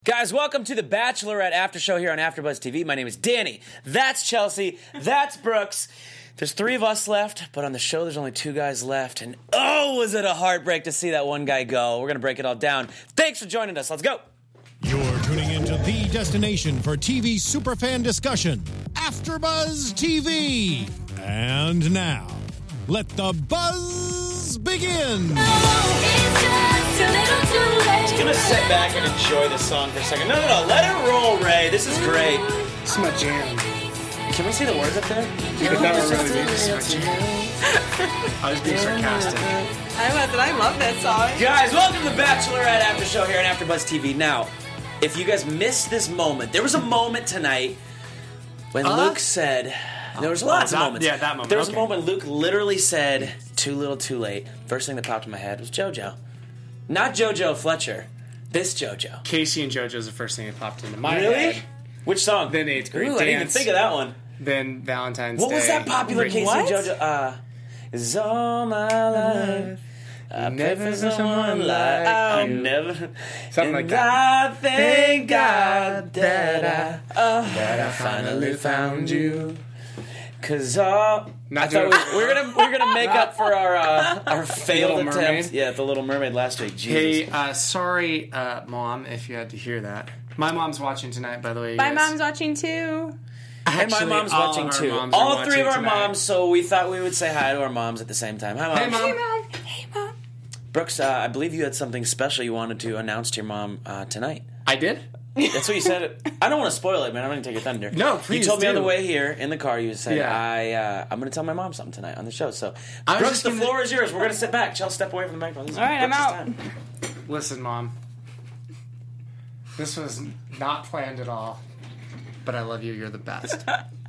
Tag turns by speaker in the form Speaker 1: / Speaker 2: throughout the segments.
Speaker 1: Guys, welcome to the Bachelorette After Show here on AfterBuzz TV. My name is Danny. That's Chelsea. That's Brooks. There's 3 of us left, but on the show there's only 2 guys left. And oh, was it a heartbreak to see that one guy go. We're going to break it all down. Thanks for joining us. Let's go.
Speaker 2: You're tuning into the destination for TV superfan discussion, AfterBuzz TV. And now, let the buzz begin.
Speaker 1: Just going to sit back and enjoy this song for a second. No, let it roll, Ray. This is great.
Speaker 3: It's my jam.
Speaker 1: Can we see the words up there?
Speaker 3: You could never really be this my jam. I was being sarcastic.
Speaker 4: I love that song.
Speaker 1: Guys, welcome to the Bachelorette After Show here on AfterBuzz TV. Now, if you guys missed this moment, there was a moment tonight when Luke said... There was lots of moments.
Speaker 3: Yeah, that moment.
Speaker 1: There was a moment Luke literally said, too little, too late. First thing that popped in my head was JoJo. Not JoJo Fletcher. This JoJo.
Speaker 3: Casey and JoJo's the first thing that popped into my
Speaker 1: Really?
Speaker 3: head.
Speaker 1: Which song?
Speaker 3: Then 8th grade
Speaker 1: Ooh, I didn't even
Speaker 3: dance.
Speaker 1: think of that one.
Speaker 3: Then Valentine's Day.
Speaker 1: What was that popular Casey and JoJo? Is all my life. I pray for someone like I never.
Speaker 3: Something like that.
Speaker 1: I thank God that I finally found you. Cause I thought we're gonna make up for our failed
Speaker 3: Little
Speaker 1: attempts.
Speaker 3: Mermaid?
Speaker 1: Yeah, the Little Mermaid last week. Jesus.
Speaker 3: Hey, sorry, Mom, if you had to hear that. My mom's watching tonight, by the way.
Speaker 4: My mom's watching too.
Speaker 1: And my mom's
Speaker 3: all
Speaker 1: watching
Speaker 3: of our
Speaker 1: too.
Speaker 3: moms are
Speaker 1: All 3 of our
Speaker 3: watching tonight.
Speaker 1: moms. So we thought we would say hi to our moms at the same time. Hi, Mom.
Speaker 3: Hey, Mom.
Speaker 4: Hey, Mom. Hey, Mom.
Speaker 1: Brooks, I believe you had something special you wanted to announce to your mom tonight.
Speaker 3: I did?
Speaker 1: That's what you said. I don't want to spoil it, man. I'm going to take your thunder.
Speaker 3: No, please
Speaker 1: You told me on
Speaker 3: do.
Speaker 1: the way here in the car, you said,
Speaker 3: Yeah.
Speaker 1: I'm going to tell my mom something tonight on the show. So,
Speaker 3: I was
Speaker 1: Brooks,
Speaker 3: just
Speaker 1: the
Speaker 3: gonna-
Speaker 1: floor is yours. We're going to sit back. Chelsea, step away from the microphone. This is
Speaker 4: All right, I'm
Speaker 1: Brooks'
Speaker 4: out.
Speaker 1: time.
Speaker 3: Listen, Mom. This was not planned at all. But I love you. You're the best.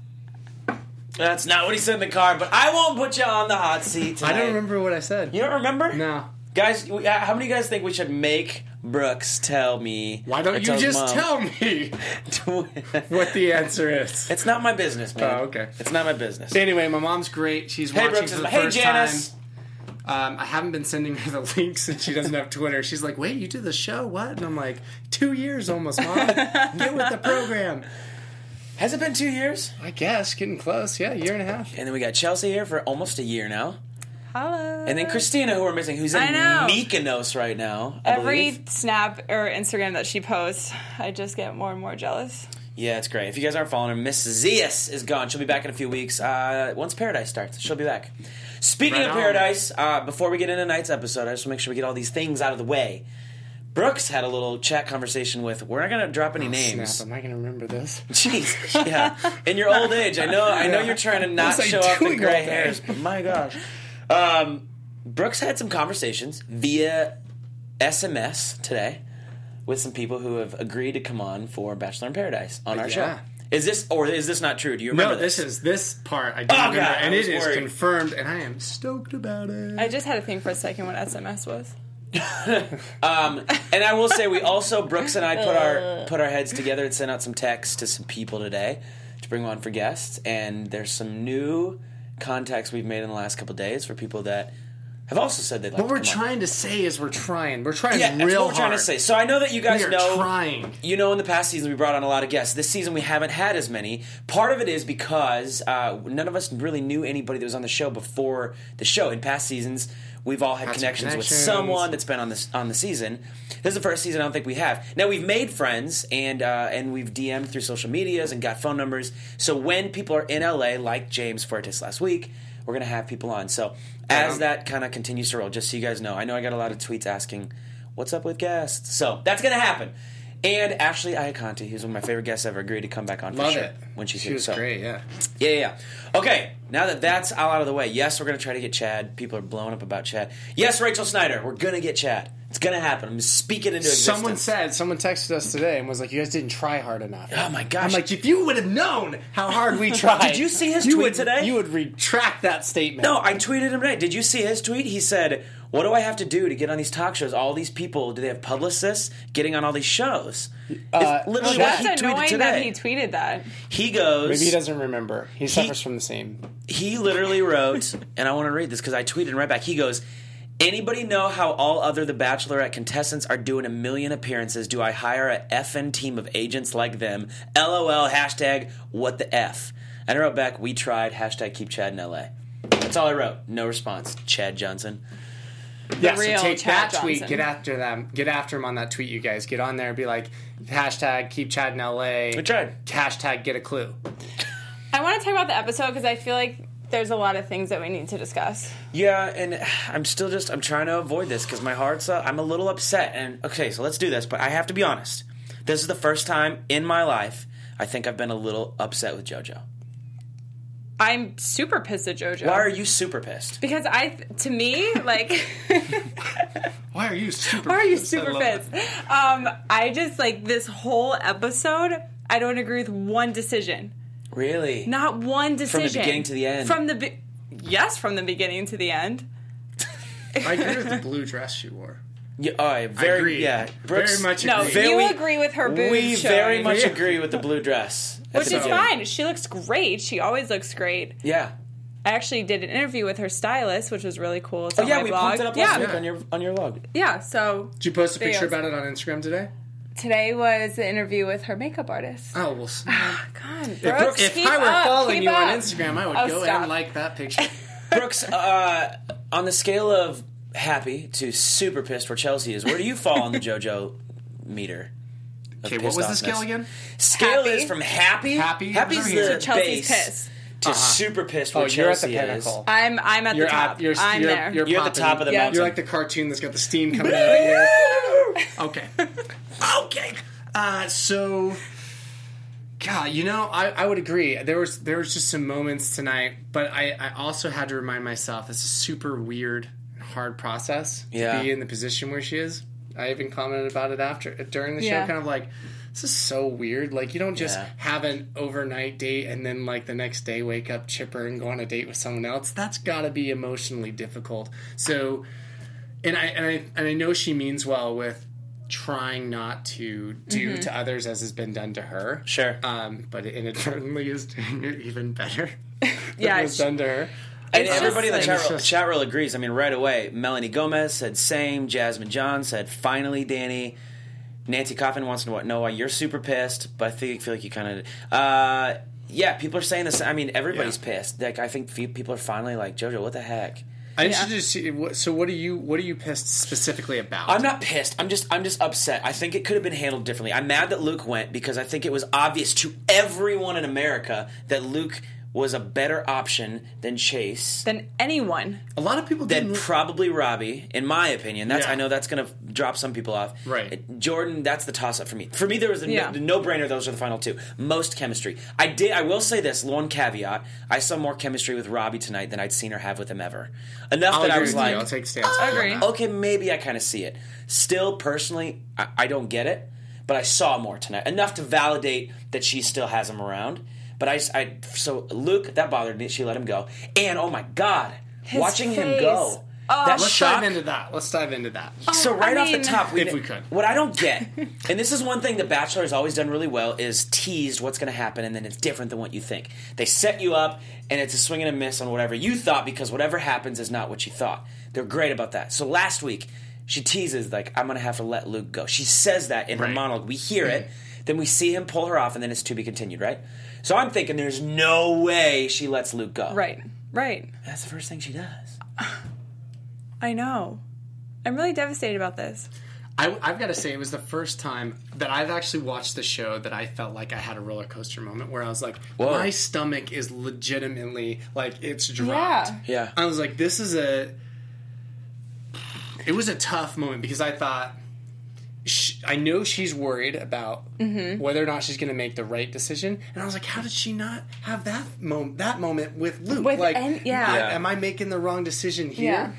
Speaker 1: That's not what he said in the car, but I won't put you on the hot seat tonight.
Speaker 3: I don't remember what I said.
Speaker 1: You don't remember?
Speaker 3: No.
Speaker 1: Guys, how many of you guys think we should make Brooks tell me?
Speaker 3: Why don't
Speaker 1: or
Speaker 3: you
Speaker 1: tell his
Speaker 3: just
Speaker 1: mom?
Speaker 3: tell me what the answer is?
Speaker 1: It's not my business, man.
Speaker 3: Oh, okay.
Speaker 1: It's not my business.
Speaker 3: Anyway, my mom's great. She's
Speaker 1: Hey,
Speaker 3: watching
Speaker 1: Brooks,
Speaker 3: for the
Speaker 1: hey,
Speaker 3: first
Speaker 1: Janice.
Speaker 3: time. I haven't been sending her the links and she doesn't have Twitter. She's like, wait, you did the show? What? And I'm like, 2 years almost, Mom. Get with the program.
Speaker 1: Has it been 2 years?
Speaker 3: I guess. Getting close. Yeah, 1.5 years.
Speaker 1: And then we got Chelsea here for almost a year now.
Speaker 4: Hello.
Speaker 1: And then Christina, who we're missing, who's in
Speaker 4: I know.
Speaker 1: Mykonos right now, I
Speaker 4: Every
Speaker 1: believe.
Speaker 4: snap or Instagram that she posts, I just get more and more jealous.
Speaker 1: Yeah, it's great. If you guys aren't following her, Miss Zias is gone. She'll be back in a few weeks. Once Paradise starts, she'll be back. Speaking
Speaker 3: Right
Speaker 1: of
Speaker 3: on.
Speaker 1: Paradise, before we get into tonight's episode, I just want to make sure we get all these things out of the way. Brooks had a little chat conversation with, we're not going to drop any names.
Speaker 3: Snap, am I going to remember this?
Speaker 1: Jeez, yeah. In your old age, I know you're trying to not
Speaker 3: What was I
Speaker 1: show off the
Speaker 3: doing
Speaker 1: gray
Speaker 3: all day?
Speaker 1: hairs, but my gosh. Brooks had some conversations via SMS today with some people who have agreed to come on for Bachelor in Paradise on our show.
Speaker 3: Yeah.
Speaker 1: Is this not true? Do you remember
Speaker 3: No, this part I do
Speaker 1: Oh,
Speaker 3: remember,
Speaker 1: God,
Speaker 3: and
Speaker 1: I was
Speaker 3: it is
Speaker 1: worried.
Speaker 3: confirmed, and I am stoked about it.
Speaker 4: I just had to think for a second what SMS was.
Speaker 1: And I will say, we also, Brooks and I put our heads together and sent out some texts to some people today to bring them on for guests. And there's some new contacts we've made in the last couple days for people that have also said they'd like
Speaker 3: What
Speaker 1: to
Speaker 3: we're
Speaker 1: come on.
Speaker 3: trying to say is we're trying. We're trying
Speaker 1: Yeah, that's
Speaker 3: real
Speaker 1: what we're trying to
Speaker 3: hard.
Speaker 1: say. So I know that you guys
Speaker 3: We are
Speaker 1: know.
Speaker 3: trying.
Speaker 1: You know, in the past season we brought on a lot of guests. This season we haven't had as many. Part of it is because none of us really knew anybody that was on the show before the show. In past seasons, we've all had
Speaker 3: Had some
Speaker 1: connections with
Speaker 3: connections.
Speaker 1: someone that's been on the season. This is the first season I don't think we have. Now we've made friends and we've DM'd through social medias and got phone numbers. So when people are in LA, like James Fuertes last week, we're going to have people on. So as that kind of continues to roll, just so you guys know, I know I got a lot of tweets asking, what's up with guests? So that's going to happen. And Ashley Iaconte, who's one of my favorite guests ever, agreed to come back on for
Speaker 3: Love
Speaker 1: sure
Speaker 3: it.
Speaker 1: when she's
Speaker 3: She
Speaker 1: here.
Speaker 3: was
Speaker 1: So,
Speaker 3: great, yeah.
Speaker 1: Yeah. Okay, now that that's all out of the way, yes, we're going to try to get Chad. People are blowing up about Chad. Yes, Rachel Snyder, we're going to get Chad. It's going to happen. I'm speaking into existence.
Speaker 3: Someone texted us today and was like, you guys didn't try hard enough.
Speaker 1: Oh my gosh.
Speaker 3: I'm like, if you would have known how hard we tried.
Speaker 1: Did you see his
Speaker 3: you
Speaker 1: tweet
Speaker 3: would-
Speaker 1: today?
Speaker 3: You would retract that statement.
Speaker 1: No, I tweeted him today. Did you see his tweet? He said, what do I have to do to get on these talk shows? All these people, do they have publicists getting on all these shows? It's literally what
Speaker 4: That's
Speaker 1: he tweeted
Speaker 4: annoying
Speaker 1: today.
Speaker 4: that he tweeted that.
Speaker 1: He goes...
Speaker 3: Maybe he doesn't remember. He suffers from the same.
Speaker 1: He literally wrote, and I want to read this because I tweeted him right back. He goes, Anybody know how all other The Bachelorette contestants are doing 1 million appearances? Do I hire a effing team of agents like them? LOL, hashtag what the F. And I wrote back, we tried, hashtag keep Chad in LA. That's all I wrote. No response. Chad Johnson.
Speaker 3: Yeah,
Speaker 4: real
Speaker 3: so take
Speaker 4: Chad
Speaker 3: that tweet,
Speaker 4: Johnson.
Speaker 3: get after them, get after him on that tweet, you guys. Get on there and be like, hashtag keep Chad in LA.
Speaker 1: We tried.
Speaker 3: Hashtag get a clue.
Speaker 4: I want to talk about the episode because I feel like there's a lot of things that we need to discuss.
Speaker 1: Yeah, and I'm trying to avoid this because my heart's I'm a little upset. And okay, so let's do this, but I have to be honest. This is the first time in my life I think I've been a little upset with JoJo.
Speaker 4: I'm super pissed at JoJo.
Speaker 1: Why are you super pissed?
Speaker 4: Because to me, like...
Speaker 3: Why are you super
Speaker 4: Why are you
Speaker 3: pissed?
Speaker 4: super
Speaker 3: I love
Speaker 4: pissed?
Speaker 3: that.
Speaker 4: I just, like, this whole episode, I don't agree with one decision.
Speaker 1: Really?
Speaker 4: Not one decision.
Speaker 1: From the beginning to the end?
Speaker 4: Yes, from the beginning to the end.
Speaker 3: I agree with the blue dress she wore.
Speaker 1: Yeah,
Speaker 3: I agree.
Speaker 1: Yeah, Brooks,
Speaker 3: Very much
Speaker 4: No,
Speaker 3: agree.
Speaker 4: you agree with her boobs
Speaker 1: We
Speaker 4: showing.
Speaker 1: very much
Speaker 3: Yeah.
Speaker 1: agree with the blue dress. at
Speaker 4: Which
Speaker 1: the
Speaker 4: is
Speaker 1: beginning.
Speaker 4: fine. She looks great. She always looks great.
Speaker 1: Yeah.
Speaker 4: I actually did an interview with her stylist, which was really cool. It's
Speaker 1: Oh
Speaker 4: on
Speaker 1: yeah,
Speaker 4: my
Speaker 1: we
Speaker 4: blog.
Speaker 1: pumped it up last
Speaker 4: Yeah.
Speaker 1: week on your log.
Speaker 4: Yeah, so
Speaker 3: Did you post a picture
Speaker 4: Videos.
Speaker 3: about it on Instagram today?
Speaker 4: today was the interview with her makeup artist.
Speaker 3: Oh, well.
Speaker 4: God, Brooks,
Speaker 3: If
Speaker 4: keep
Speaker 3: I were
Speaker 4: up,
Speaker 3: following
Speaker 4: keep
Speaker 3: you on
Speaker 4: up.
Speaker 3: Instagram, I would
Speaker 4: Oh,
Speaker 3: go
Speaker 4: stop.
Speaker 3: and like that picture.
Speaker 1: Brooks, on the scale of happy to super pissed where Chelsea is, where do you fall on the JoJo meter? of
Speaker 3: Okay, what was the
Speaker 1: pissed
Speaker 3: scale
Speaker 1: offness?
Speaker 3: again?
Speaker 1: Scale
Speaker 4: Happy.
Speaker 1: is from happy.
Speaker 3: Happy?
Speaker 1: Happy's
Speaker 3: Over here.
Speaker 1: the
Speaker 4: To Chelsea's
Speaker 1: base
Speaker 4: pissed.
Speaker 1: to super pissed where
Speaker 3: Oh, you're at the
Speaker 1: Chelsea is.
Speaker 3: pinnacle.
Speaker 4: I'm at the top. I'm there.
Speaker 1: You're at the top of the
Speaker 4: Yeah.
Speaker 1: mountain.
Speaker 3: You're like the cartoon that's got the steam coming out of your Okay. Okay. So, God, I would agree. There was just some moments tonight, but I also had to remind myself it's a super weird, hard process
Speaker 1: Yeah.
Speaker 3: to be in the position where she is. I even commented about it during the show,
Speaker 4: Yeah.
Speaker 3: kind of like, this is so weird. Like, you don't just
Speaker 1: Yeah.
Speaker 3: have an overnight date and then, like, the next day wake up chipper and go on a date with someone else. That's got to be emotionally difficult. So, and I know she means well with trying not to do to others as has been done to her.
Speaker 1: Sure.
Speaker 3: But it inadvertently is doing it even better.
Speaker 4: Yeah,
Speaker 3: It was done to her.
Speaker 1: And
Speaker 4: It's
Speaker 1: everybody in the
Speaker 4: just
Speaker 3: like-
Speaker 1: chat room agrees. I mean, right away, Melanie Gomez said same. Jasmine John said finally, Danny. Nancy Coffin wants to know why you're super pissed, but I feel like you kind of. Yeah, people are saying this. I mean, everybody's pissed. Like, I think people are finally like, JoJo, what the heck?
Speaker 3: I should just see. So, what are you pissed specifically about?
Speaker 1: I'm not pissed. I'm just upset. I think it could have been handled differently. I'm mad that Luke went because I think it was obvious to everyone in America that Luke was a better option than Chase.
Speaker 4: Than anyone.
Speaker 3: A lot of people
Speaker 1: Than
Speaker 3: didn't.
Speaker 1: probably Robbie, in my opinion.
Speaker 3: Yeah.
Speaker 1: I know that's going to drop some people off.
Speaker 3: Right.
Speaker 1: Jordan, that's the toss-up for me. For me, there was
Speaker 4: Yeah.
Speaker 1: the no-brainer. Those are the final two. Most chemistry. I will say this, one caveat. I saw more chemistry with Robbie tonight than I'd seen her have with him ever. Enough
Speaker 3: I'll
Speaker 1: that I
Speaker 3: agree
Speaker 1: was
Speaker 3: with
Speaker 1: like,
Speaker 3: you. I'll take stance.
Speaker 4: I agree.
Speaker 1: okay, maybe I kind of see it. Still, personally, I don't get it, but I saw more tonight. Enough to validate that she still has him around. But so Luke, that bothered me. She let him go. And, oh my God, watching him
Speaker 4: face.
Speaker 1: go.
Speaker 4: Oh.
Speaker 1: That
Speaker 3: Let's
Speaker 1: shock.
Speaker 3: dive into that.
Speaker 1: So right
Speaker 4: I
Speaker 1: off the
Speaker 4: mean-
Speaker 1: top,
Speaker 3: If we could.
Speaker 1: what I don't get, and this is one thing The Bachelor has always done really well, is teased what's going to happen, and then it's different than what you think. They set you up, and it's a swing and a miss on whatever you thought, because whatever happens is not what you thought. They're great about that. So last week, she teases, like, I'm going to have to let Luke go. She says that in her
Speaker 3: Right.
Speaker 1: monologue. We hear it, then we see him pull her off, and then it's to be continued, right? So I'm thinking there's no way she lets Luke go.
Speaker 4: Right.
Speaker 1: That's the first thing she does.
Speaker 4: I know. I'm really devastated about this.
Speaker 3: I've got to say, it was the first time that I've actually watched the show that I felt like I had a roller coaster moment where I was like,
Speaker 1: Whoa.
Speaker 3: my stomach is legitimately, like, it's dropped.
Speaker 4: Yeah.
Speaker 1: Yeah.
Speaker 3: I was like, it was a tough moment because I thought, I know she's worried about whether or not she's going to make the right decision, and I was like, how did she not have that moment with Luke?
Speaker 4: Yeah.
Speaker 3: Am I making the wrong decision here?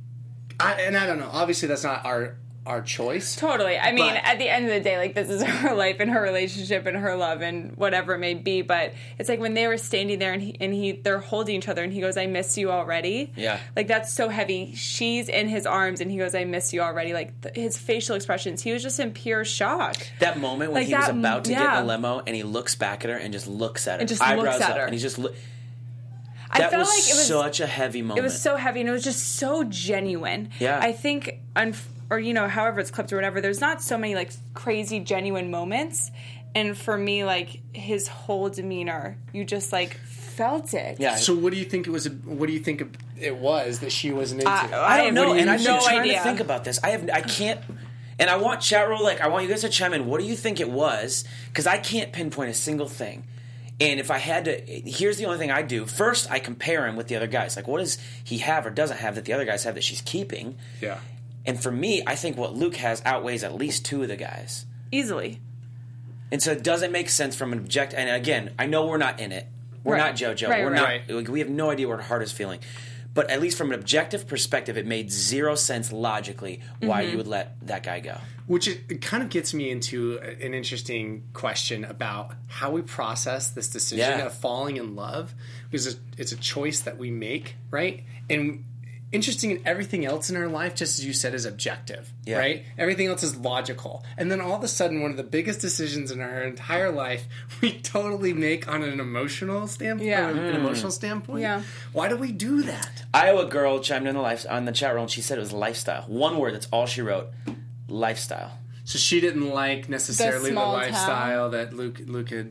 Speaker 3: I don't know. Obviously, that's not our choice.
Speaker 4: Totally. I mean,
Speaker 3: But-
Speaker 4: at the end of the day, like, this is her life and her relationship and her love and whatever it may be. But it's like when they were standing there and they're holding each other and he goes, I miss you already.
Speaker 1: Yeah.
Speaker 4: Like, that's so heavy. She's in his arms and he goes, I miss you already. Like, his facial expressions, he was just in pure shock.
Speaker 1: That moment when
Speaker 4: Like
Speaker 1: he was
Speaker 4: that-
Speaker 1: about to get
Speaker 4: yeah.
Speaker 1: in the limo and he looks back at her and just looks at her.
Speaker 4: And just
Speaker 1: eyebrows
Speaker 4: looks at
Speaker 1: up,
Speaker 4: her.
Speaker 1: And he's just
Speaker 4: I
Speaker 1: That
Speaker 4: felt
Speaker 1: was
Speaker 4: like it was
Speaker 1: such a heavy moment.
Speaker 4: It was so heavy, and it was just so genuine.
Speaker 1: Yeah.
Speaker 4: I think, or however it's clipped or whatever, there's not so many like crazy genuine moments. And for me, like his whole demeanor, you just like felt it.
Speaker 1: Yeah.
Speaker 3: So what do you think it was? What do you think it was that she wasn't into?
Speaker 1: I don't know, and I've been
Speaker 4: no
Speaker 1: trying
Speaker 4: idea.
Speaker 1: to think about this. I can't, and I want chat roll. Like, I want you guys to chime in. What do you think it was? Because I can't pinpoint a single thing. And if I had to, here's the only thing I do. First, I compare him with the other guys. Like, what does he have or doesn't have that the other guys have that she's keeping?
Speaker 3: Yeah.
Speaker 1: And for me, I think what Luke has outweighs at least two of the guys.
Speaker 4: Easily.
Speaker 1: And so it doesn't make sense from an objective. And again, I know we're not in it. We're
Speaker 4: Right.
Speaker 1: not JoJo.
Speaker 4: Right,
Speaker 1: we're
Speaker 4: right.
Speaker 1: not. Like, we have no idea what her heart is feeling. But at least from an objective perspective, it made zero sense logically why you would let that guy go.
Speaker 3: Which it kind of gets me into an interesting question about how we process this decision of falling in love, because it's a choice that we make, right? And interesting in everything else in our life, just as you said, is objective, right? Everything else is logical. And then all of a sudden, one of the biggest decisions in our entire life, we totally make on an emotional standpoint.
Speaker 4: Yeah.
Speaker 3: An emotional standpoint.
Speaker 4: Yeah.
Speaker 3: Why do we do that?
Speaker 1: Iowa girl chimed in on the chat room and she said it was lifestyle. One word, that's all she wrote. Lifestyle.
Speaker 3: So she didn't like necessarily the
Speaker 4: small
Speaker 3: lifestyle that Luke had.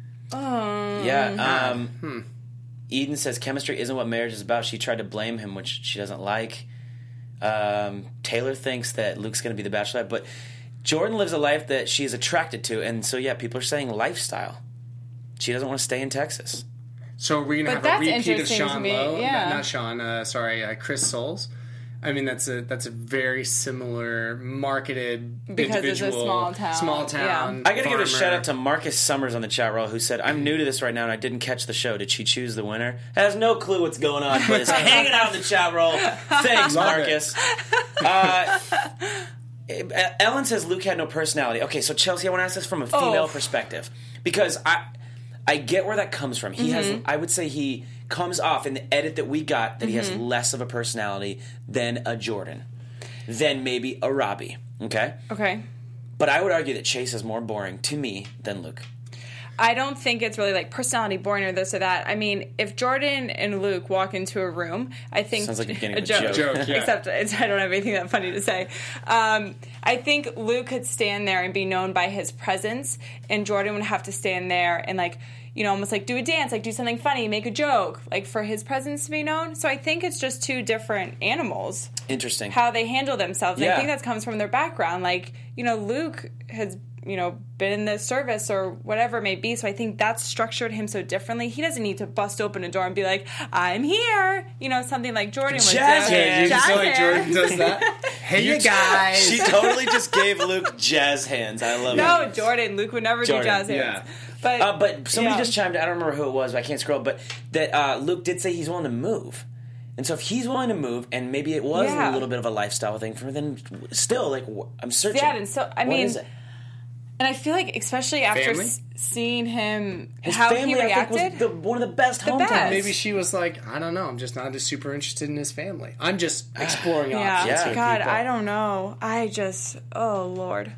Speaker 1: Yeah. Eden says chemistry isn't what marriage is about. She tried to blame him, which she doesn't like. Taylor thinks that Luke's going to be the bachelorette, but Jordan lives a life that she is attracted to, and so yeah, people are saying lifestyle. She doesn't want to stay in Texas.
Speaker 3: So are we going to
Speaker 4: But
Speaker 3: have a
Speaker 4: that's
Speaker 3: repeat of
Speaker 4: interesting to
Speaker 3: Sean
Speaker 4: me,
Speaker 3: Lowe?
Speaker 4: yeah.
Speaker 3: Not Sean. Chris Soules. I mean, that's a very similar marketed
Speaker 4: Because it's a
Speaker 3: individual.
Speaker 4: small town.
Speaker 3: Small town.
Speaker 1: I got to give a
Speaker 3: farmer.
Speaker 1: shout out to Marcus Summers on the chat roll who said, I'm new to this right now and I didn't catch the show. Did she choose the winner? Has no clue what's going on, but is hanging out in the chat roll. Thanks,
Speaker 3: Love
Speaker 1: Marcus. Ellen says Luke had no personality. Okay, so Chelsea, I want to ask this from a female perspective. Because I get where that comes from. He has, I would say he comes off in the edit that we got that he has less of a personality than a Jordan. Than maybe a Robbie. Okay?
Speaker 4: Okay.
Speaker 1: But I would argue that Chase is more boring to me than Luke.
Speaker 4: I don't think it's really like personality boring or this or that. I mean, if Jordan and Luke walk into a room, I think
Speaker 1: Sounds like the beginning of a
Speaker 4: joke.
Speaker 1: joke.
Speaker 3: Yeah.
Speaker 4: Except I don't have anything that funny to say. I think Luke could stand there and be known by his presence, and Jordan would have to stand there and like, almost like do a dance, like do something funny, make a joke, like for his presence to be known. So I think it's just two different animals.
Speaker 1: Interesting.
Speaker 4: How they handle themselves. And
Speaker 1: Yeah.
Speaker 4: I think that comes from their background. Like, Luke has, been in the service or whatever it may be. So I think that's structured him so differently. He doesn't need to bust open a door and be like, I'm here. Something like Jordan would
Speaker 1: Jazz
Speaker 4: do.
Speaker 1: hands.
Speaker 3: You just feel like
Speaker 4: Jazz
Speaker 3: Jordan
Speaker 4: hands.
Speaker 3: does that. Hey, you guys.
Speaker 1: She totally just gave Luke jazz hands. I love
Speaker 4: No,
Speaker 1: it.
Speaker 4: Jordan. Luke would never
Speaker 1: Jordan,
Speaker 4: do jazz hands.
Speaker 3: yeah.
Speaker 4: But
Speaker 1: Somebody
Speaker 4: yeah.
Speaker 1: just chimed in. I don't remember who it was, but I can't scroll. But that Luke did say he's willing to move. And so if he's willing to move, and maybe it was
Speaker 4: Yeah.
Speaker 1: a little bit of a lifestyle thing for him, then still, like, I'm searching.
Speaker 4: Yeah, and so, I
Speaker 1: What
Speaker 4: mean,
Speaker 1: is it?
Speaker 4: and I feel like, especially after
Speaker 3: Family?
Speaker 4: Seeing him,
Speaker 1: His
Speaker 4: how
Speaker 1: family,
Speaker 4: he reacted.
Speaker 1: I think, was one of the best
Speaker 4: The
Speaker 1: hometowns.
Speaker 4: best.
Speaker 3: Maybe she was like, I don't know. I'm just not super interested in his family. I'm just exploring
Speaker 4: yeah.
Speaker 3: options.
Speaker 1: Yeah.
Speaker 3: with
Speaker 4: God,
Speaker 3: people.
Speaker 4: I don't know. Oh, Lord.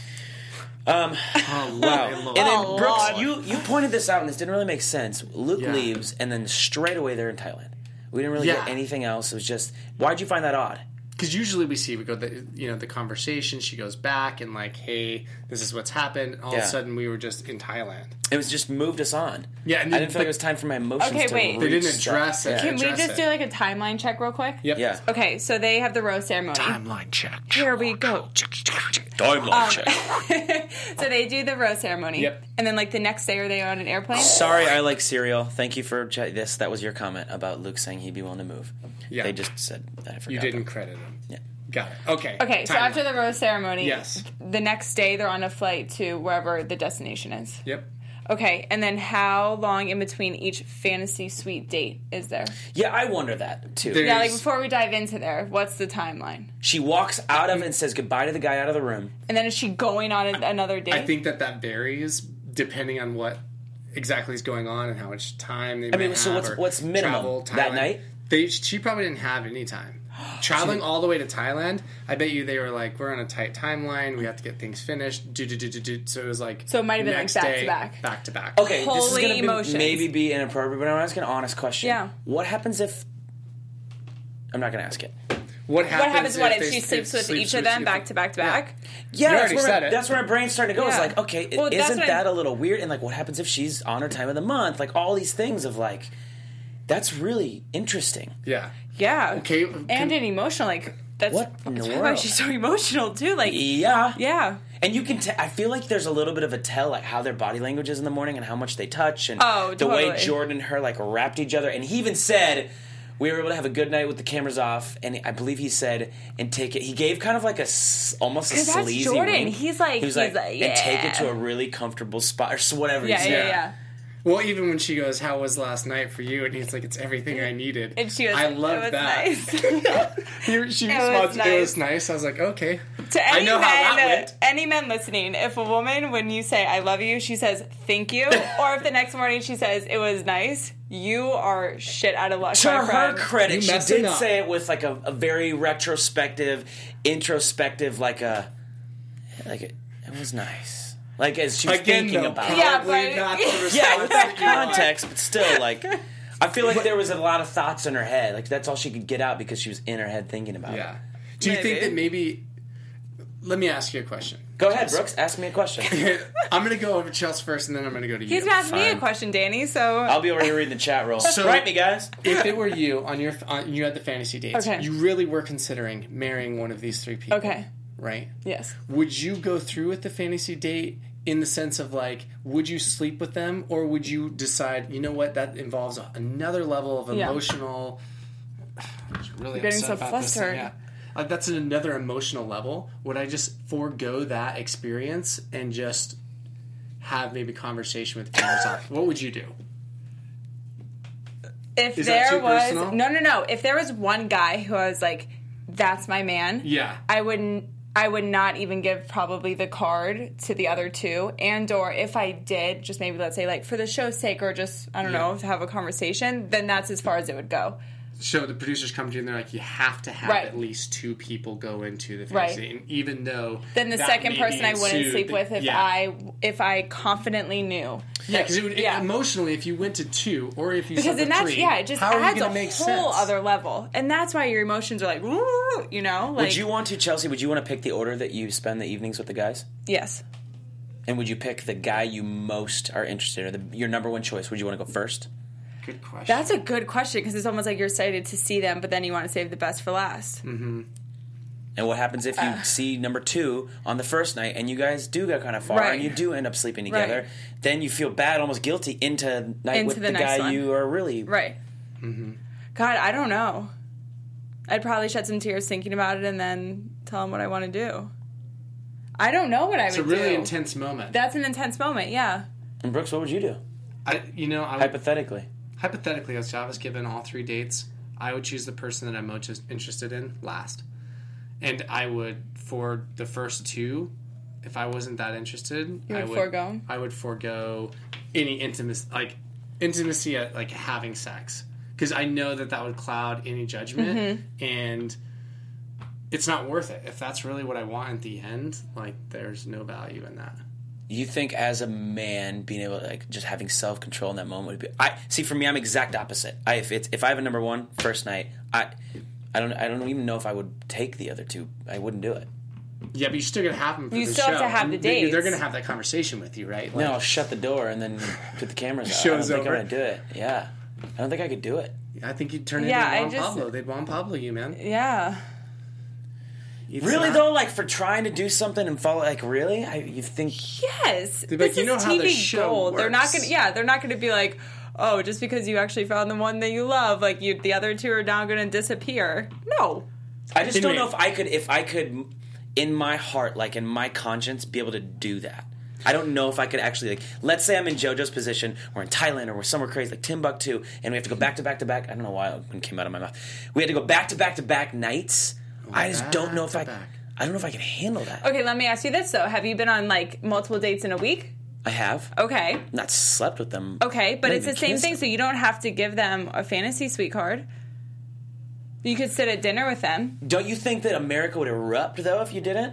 Speaker 3: Oh,
Speaker 1: Wow.
Speaker 3: Lord.
Speaker 1: And then,
Speaker 4: Oh,
Speaker 1: Brooks,
Speaker 4: Lord.
Speaker 1: you pointed this out, and this didn't really make sense. Luke
Speaker 3: Yeah.
Speaker 1: leaves, and then straight away they're in Thailand. We didn't really
Speaker 3: Yeah.
Speaker 1: get anything else. It was just, why'd you find that odd?
Speaker 3: Because usually we go the conversation. She goes back and like, hey, this is what's happened. All of
Speaker 1: Yeah.
Speaker 3: a sudden, we were just in Thailand.
Speaker 1: It was just moved us on.
Speaker 3: Yeah, and
Speaker 1: I
Speaker 3: then-
Speaker 1: didn't feel like it was time for my emotions
Speaker 4: Okay,
Speaker 1: to
Speaker 4: wait.
Speaker 3: They didn't
Speaker 1: reach
Speaker 3: address
Speaker 1: that.
Speaker 3: it.
Speaker 4: Can we
Speaker 3: address
Speaker 4: just
Speaker 3: it.
Speaker 4: do like a timeline check real quick?
Speaker 3: Yep.
Speaker 1: Yeah.
Speaker 4: Okay, so they have the rose ceremony.
Speaker 3: Timeline check.
Speaker 4: Here we go.
Speaker 1: Timeline check.
Speaker 4: So they do the rose ceremony.
Speaker 3: Yep.
Speaker 4: And then like the next day, are they on an airplane?
Speaker 1: Sorry, I like cereal. Thank you for this. That was your comment about Luke saying he'd be willing to move.
Speaker 3: Yeah.
Speaker 1: They just said that I forgot.
Speaker 3: You didn't credit him.
Speaker 1: Yeah.
Speaker 3: Got it. Okay.
Speaker 4: Okay, so
Speaker 3: Timeline.
Speaker 4: after the rose ceremony,
Speaker 3: Yes.
Speaker 4: the next day they're on a flight to wherever the destination is.
Speaker 3: Yep.
Speaker 4: Okay, and then how long in between each fantasy suite date is there?
Speaker 1: Yeah, I wonder that too.
Speaker 3: There-
Speaker 4: Yeah, like
Speaker 3: There's-
Speaker 4: before we dive into there, what's the timeline?
Speaker 1: She walks out of it and says goodbye to the guy out of the room.
Speaker 4: And then is she going on another date?
Speaker 3: I think that varies depending on what exactly is going on and how much time they.
Speaker 1: I mean,
Speaker 3: may
Speaker 1: so
Speaker 3: have, or
Speaker 1: what's minimum?
Speaker 3: travel,
Speaker 1: That
Speaker 3: Thailand.
Speaker 1: night?
Speaker 3: She probably didn't have any time. Traveling all the way to Thailand, I bet you they were like, we're on a tight timeline. We have to get things finished. So it was like,
Speaker 4: So it might have been
Speaker 3: next
Speaker 4: like
Speaker 3: day,
Speaker 4: back-to-back.
Speaker 3: back to back.
Speaker 1: Okay, this is
Speaker 4: Holy
Speaker 1: going to
Speaker 4: emotions.
Speaker 1: maybe be inappropriate, but I'm asking an honest question.
Speaker 4: Yeah.
Speaker 1: What happens if... I'm not going to ask it.
Speaker 3: What
Speaker 4: happens
Speaker 3: if
Speaker 4: if she sleeps with each of them back to back to back?
Speaker 1: Yeah,
Speaker 3: You already said it.
Speaker 1: that's where my brain's starting to go.
Speaker 4: Yeah.
Speaker 1: It's like, okay,
Speaker 4: Well, that's
Speaker 1: isn't
Speaker 4: what
Speaker 1: that a little weird? And like, what happens if she's on her time of the month? Like, all these things of like... That's really interesting.
Speaker 3: Yeah.
Speaker 4: Yeah.
Speaker 3: Okay.
Speaker 4: And an emotional, like, that's
Speaker 1: What in the
Speaker 4: why
Speaker 1: world?
Speaker 4: she's so emotional, too. Like,
Speaker 1: Yeah.
Speaker 4: yeah.
Speaker 1: And you can I feel like there's a little bit of a tell, like how their body language is in the morning and how much they touch and
Speaker 4: Oh,
Speaker 1: the way
Speaker 4: totally.
Speaker 1: Jordan and her like wrapped each other. And he even said we were able to have a good night with the cameras off. And I believe he said and take it. He gave kind of like almost a
Speaker 4: 'Cause that's
Speaker 1: sleazy
Speaker 4: Jordan.
Speaker 1: wink.
Speaker 4: He's like,
Speaker 1: and take it to a really comfortable spot or whatever. he
Speaker 4: Yeah,
Speaker 1: said.
Speaker 4: yeah.
Speaker 3: Well, even when she goes, "How was last night for you?" and he's like, "It's everything I needed."
Speaker 4: And she was
Speaker 3: I
Speaker 4: like,
Speaker 3: love
Speaker 4: it was
Speaker 3: that.
Speaker 4: nice.
Speaker 3: She
Speaker 4: It
Speaker 3: responds,
Speaker 4: was
Speaker 3: "It
Speaker 4: nice.
Speaker 3: was nice." I was like, "Okay."
Speaker 4: To
Speaker 3: I
Speaker 4: any
Speaker 3: know how that
Speaker 4: men,
Speaker 3: went.
Speaker 4: any men listening, if a woman, when you say "I love you," she says "Thank you," or if the next morning she says "It was nice," you are shit out of luck,
Speaker 1: To
Speaker 4: my
Speaker 1: her
Speaker 4: friend.
Speaker 1: credit,
Speaker 3: You
Speaker 1: she
Speaker 3: messing
Speaker 1: did
Speaker 3: up.
Speaker 1: say it with like a very retrospective, introspective, it was nice. Like as she was
Speaker 3: Again,
Speaker 1: thinking
Speaker 3: though,
Speaker 1: about it.
Speaker 4: Yeah,
Speaker 3: probably
Speaker 4: but-
Speaker 3: not the response
Speaker 1: Yeah, with that
Speaker 3: that you want.
Speaker 1: context, but still, like, I feel like there was a lot of thoughts in her head. Like, that's all she could get out because she was in her head thinking about
Speaker 3: Yeah.
Speaker 1: it.
Speaker 3: Do you
Speaker 4: Maybe.
Speaker 3: think that maybe? Let me ask you a question.
Speaker 1: Go ahead, Brooks. Ask me a question.
Speaker 3: I'm going to go over Chelsea first, and then I'm going to go to you.
Speaker 4: He's gonna ask me a
Speaker 1: Fine.
Speaker 4: question, Danny. So
Speaker 1: I'll be over here reading the chat roll.
Speaker 3: So-
Speaker 1: Write me, guys.
Speaker 3: If it were you you had the fantasy dates,
Speaker 4: Okay.
Speaker 3: you really were considering marrying one of these three people.
Speaker 4: Okay.
Speaker 3: Right?
Speaker 4: yes,
Speaker 3: Would you go through with the fantasy date in the sense of like, would you sleep with them, or would you decide, you know what, that involves another level of
Speaker 4: Yeah.
Speaker 3: emotional. Really
Speaker 4: getting
Speaker 3: upset
Speaker 4: so
Speaker 3: about this thing,
Speaker 4: flustered.
Speaker 3: yeah. That's another emotional level. Would I just forego that experience and just have maybe conversation with the cameras off? What would you do?
Speaker 4: if
Speaker 3: Is that
Speaker 4: there
Speaker 3: too
Speaker 4: was
Speaker 3: personal?
Speaker 4: no, if there was one guy who I was like, that's my man.
Speaker 3: Yeah.
Speaker 4: I would not even give probably the card to the other two, and or if I did, just maybe let's say like for the show's sake or just I don't know to have a conversation, then that's as far as it would go.
Speaker 3: So the producers come to you and they're like, you have to have
Speaker 4: Right.
Speaker 3: at least two people go into the
Speaker 4: Right.
Speaker 3: fantasy. And even though
Speaker 4: Then the
Speaker 3: that
Speaker 4: second
Speaker 3: may
Speaker 4: person
Speaker 3: be
Speaker 4: I wouldn't
Speaker 3: ensued,
Speaker 4: sleep with if I confidently knew.
Speaker 3: Yeah, because
Speaker 4: Yeah.
Speaker 3: emotionally, if you went to two or if you
Speaker 4: Because
Speaker 3: slept
Speaker 4: then
Speaker 3: with
Speaker 4: that's
Speaker 3: three,
Speaker 4: it just
Speaker 3: how are you
Speaker 4: adds a
Speaker 3: gonna
Speaker 4: whole
Speaker 3: make sense?
Speaker 4: other level, and that's why your emotions are like, "Woo," you know, like
Speaker 1: Would you want to, Chelsea, would you want to pick the order that you spend the evenings with the guys?
Speaker 4: yes,
Speaker 1: And would you pick the guy you most are interested in, or your number one choice? Would you want to go first?
Speaker 3: Good question.
Speaker 4: that's a good question because it's almost like you're excited to see them, but then you want to save the best for last.
Speaker 1: And what happens if you see number two on the first night and you guys do go kind of far
Speaker 4: Right.
Speaker 1: and you do end up sleeping together?
Speaker 4: Right.
Speaker 1: Then you feel bad, almost guilty into night
Speaker 4: Into
Speaker 1: with
Speaker 4: the
Speaker 1: the
Speaker 4: next
Speaker 1: guy
Speaker 4: one.
Speaker 1: you are really.
Speaker 4: Right. God, I don't know. I'd probably shed some tears thinking about it and then tell them what I want to do. I don't know what I
Speaker 3: it's a
Speaker 4: would
Speaker 3: really
Speaker 4: do.
Speaker 3: intense moment.
Speaker 4: That's an intense moment, yeah.
Speaker 1: And Brooks, what would you do?
Speaker 3: I would,
Speaker 1: Hypothetically.
Speaker 3: hypothetically, if I was given all three dates, I would choose the person that I'm most interested in last. And I would, for the first two, if I wasn't that interested,
Speaker 4: You would forego?
Speaker 3: I would forego any intimacy at like having sex, because I know that would cloud any judgment,
Speaker 4: Mm-hmm.
Speaker 3: and it's not worth it. If that's really what I want at the end, like there's no value in that.
Speaker 1: You think as a man being able to like just having self control in that moment would be? I see. For me, I'm exact opposite. If I have a number one first night, I don't even know if I would take the other two. I wouldn't do it.
Speaker 3: Yeah, but you still gotta have them for
Speaker 4: You
Speaker 3: the
Speaker 4: still
Speaker 3: show.
Speaker 4: have to have the
Speaker 3: They're
Speaker 4: dates.
Speaker 3: gonna have that conversation with you, right?
Speaker 1: Then I'll shut the door and then put the cameras out.
Speaker 3: Show's
Speaker 1: I don't think
Speaker 3: over.
Speaker 1: I'm gonna do it. Yeah, I don't think I could do it.
Speaker 3: I think you'd turn
Speaker 4: Yeah,
Speaker 3: into
Speaker 4: I
Speaker 3: Juan
Speaker 4: just-
Speaker 3: Pablo. They'd Juan Pablo you, man.
Speaker 4: Yeah.
Speaker 3: It's
Speaker 1: Really
Speaker 3: not-
Speaker 1: though, like for trying to do something and follow, like really, you think?
Speaker 4: Yes.
Speaker 3: They'd be
Speaker 4: This
Speaker 3: like, you know
Speaker 4: is
Speaker 3: how the
Speaker 4: TV
Speaker 3: show
Speaker 4: gold. They're not
Speaker 3: works.
Speaker 4: they're not gonna be like, oh, just because you actually found the one that you love, like the other two are now gonna disappear. No.
Speaker 1: I just don't
Speaker 3: Anyway.
Speaker 1: know if I could, in my heart, like in my conscience, be able to do that. I don't know if I could actually, like, let's say I'm in JoJo's position, we're in Thailand, or we're somewhere crazy, like Timbuktu, and we have to go back to back to back. I don't know why it came out of my mouth. We had to go back to back to back nights. I just don't know if I don't know if I can handle that.
Speaker 4: Okay, let me ask you this though. Have you been on like multiple dates in a week?
Speaker 1: I have.
Speaker 4: Okay.
Speaker 1: Not slept with them.
Speaker 4: Okay, but
Speaker 1: Not
Speaker 4: it's the
Speaker 1: even
Speaker 4: same
Speaker 1: kissed
Speaker 4: thing,
Speaker 1: them.
Speaker 4: so you don't have to give them a fantasy suite card. You could sit at dinner with them.
Speaker 1: Don't you think that America would erupt, though, if you didn't?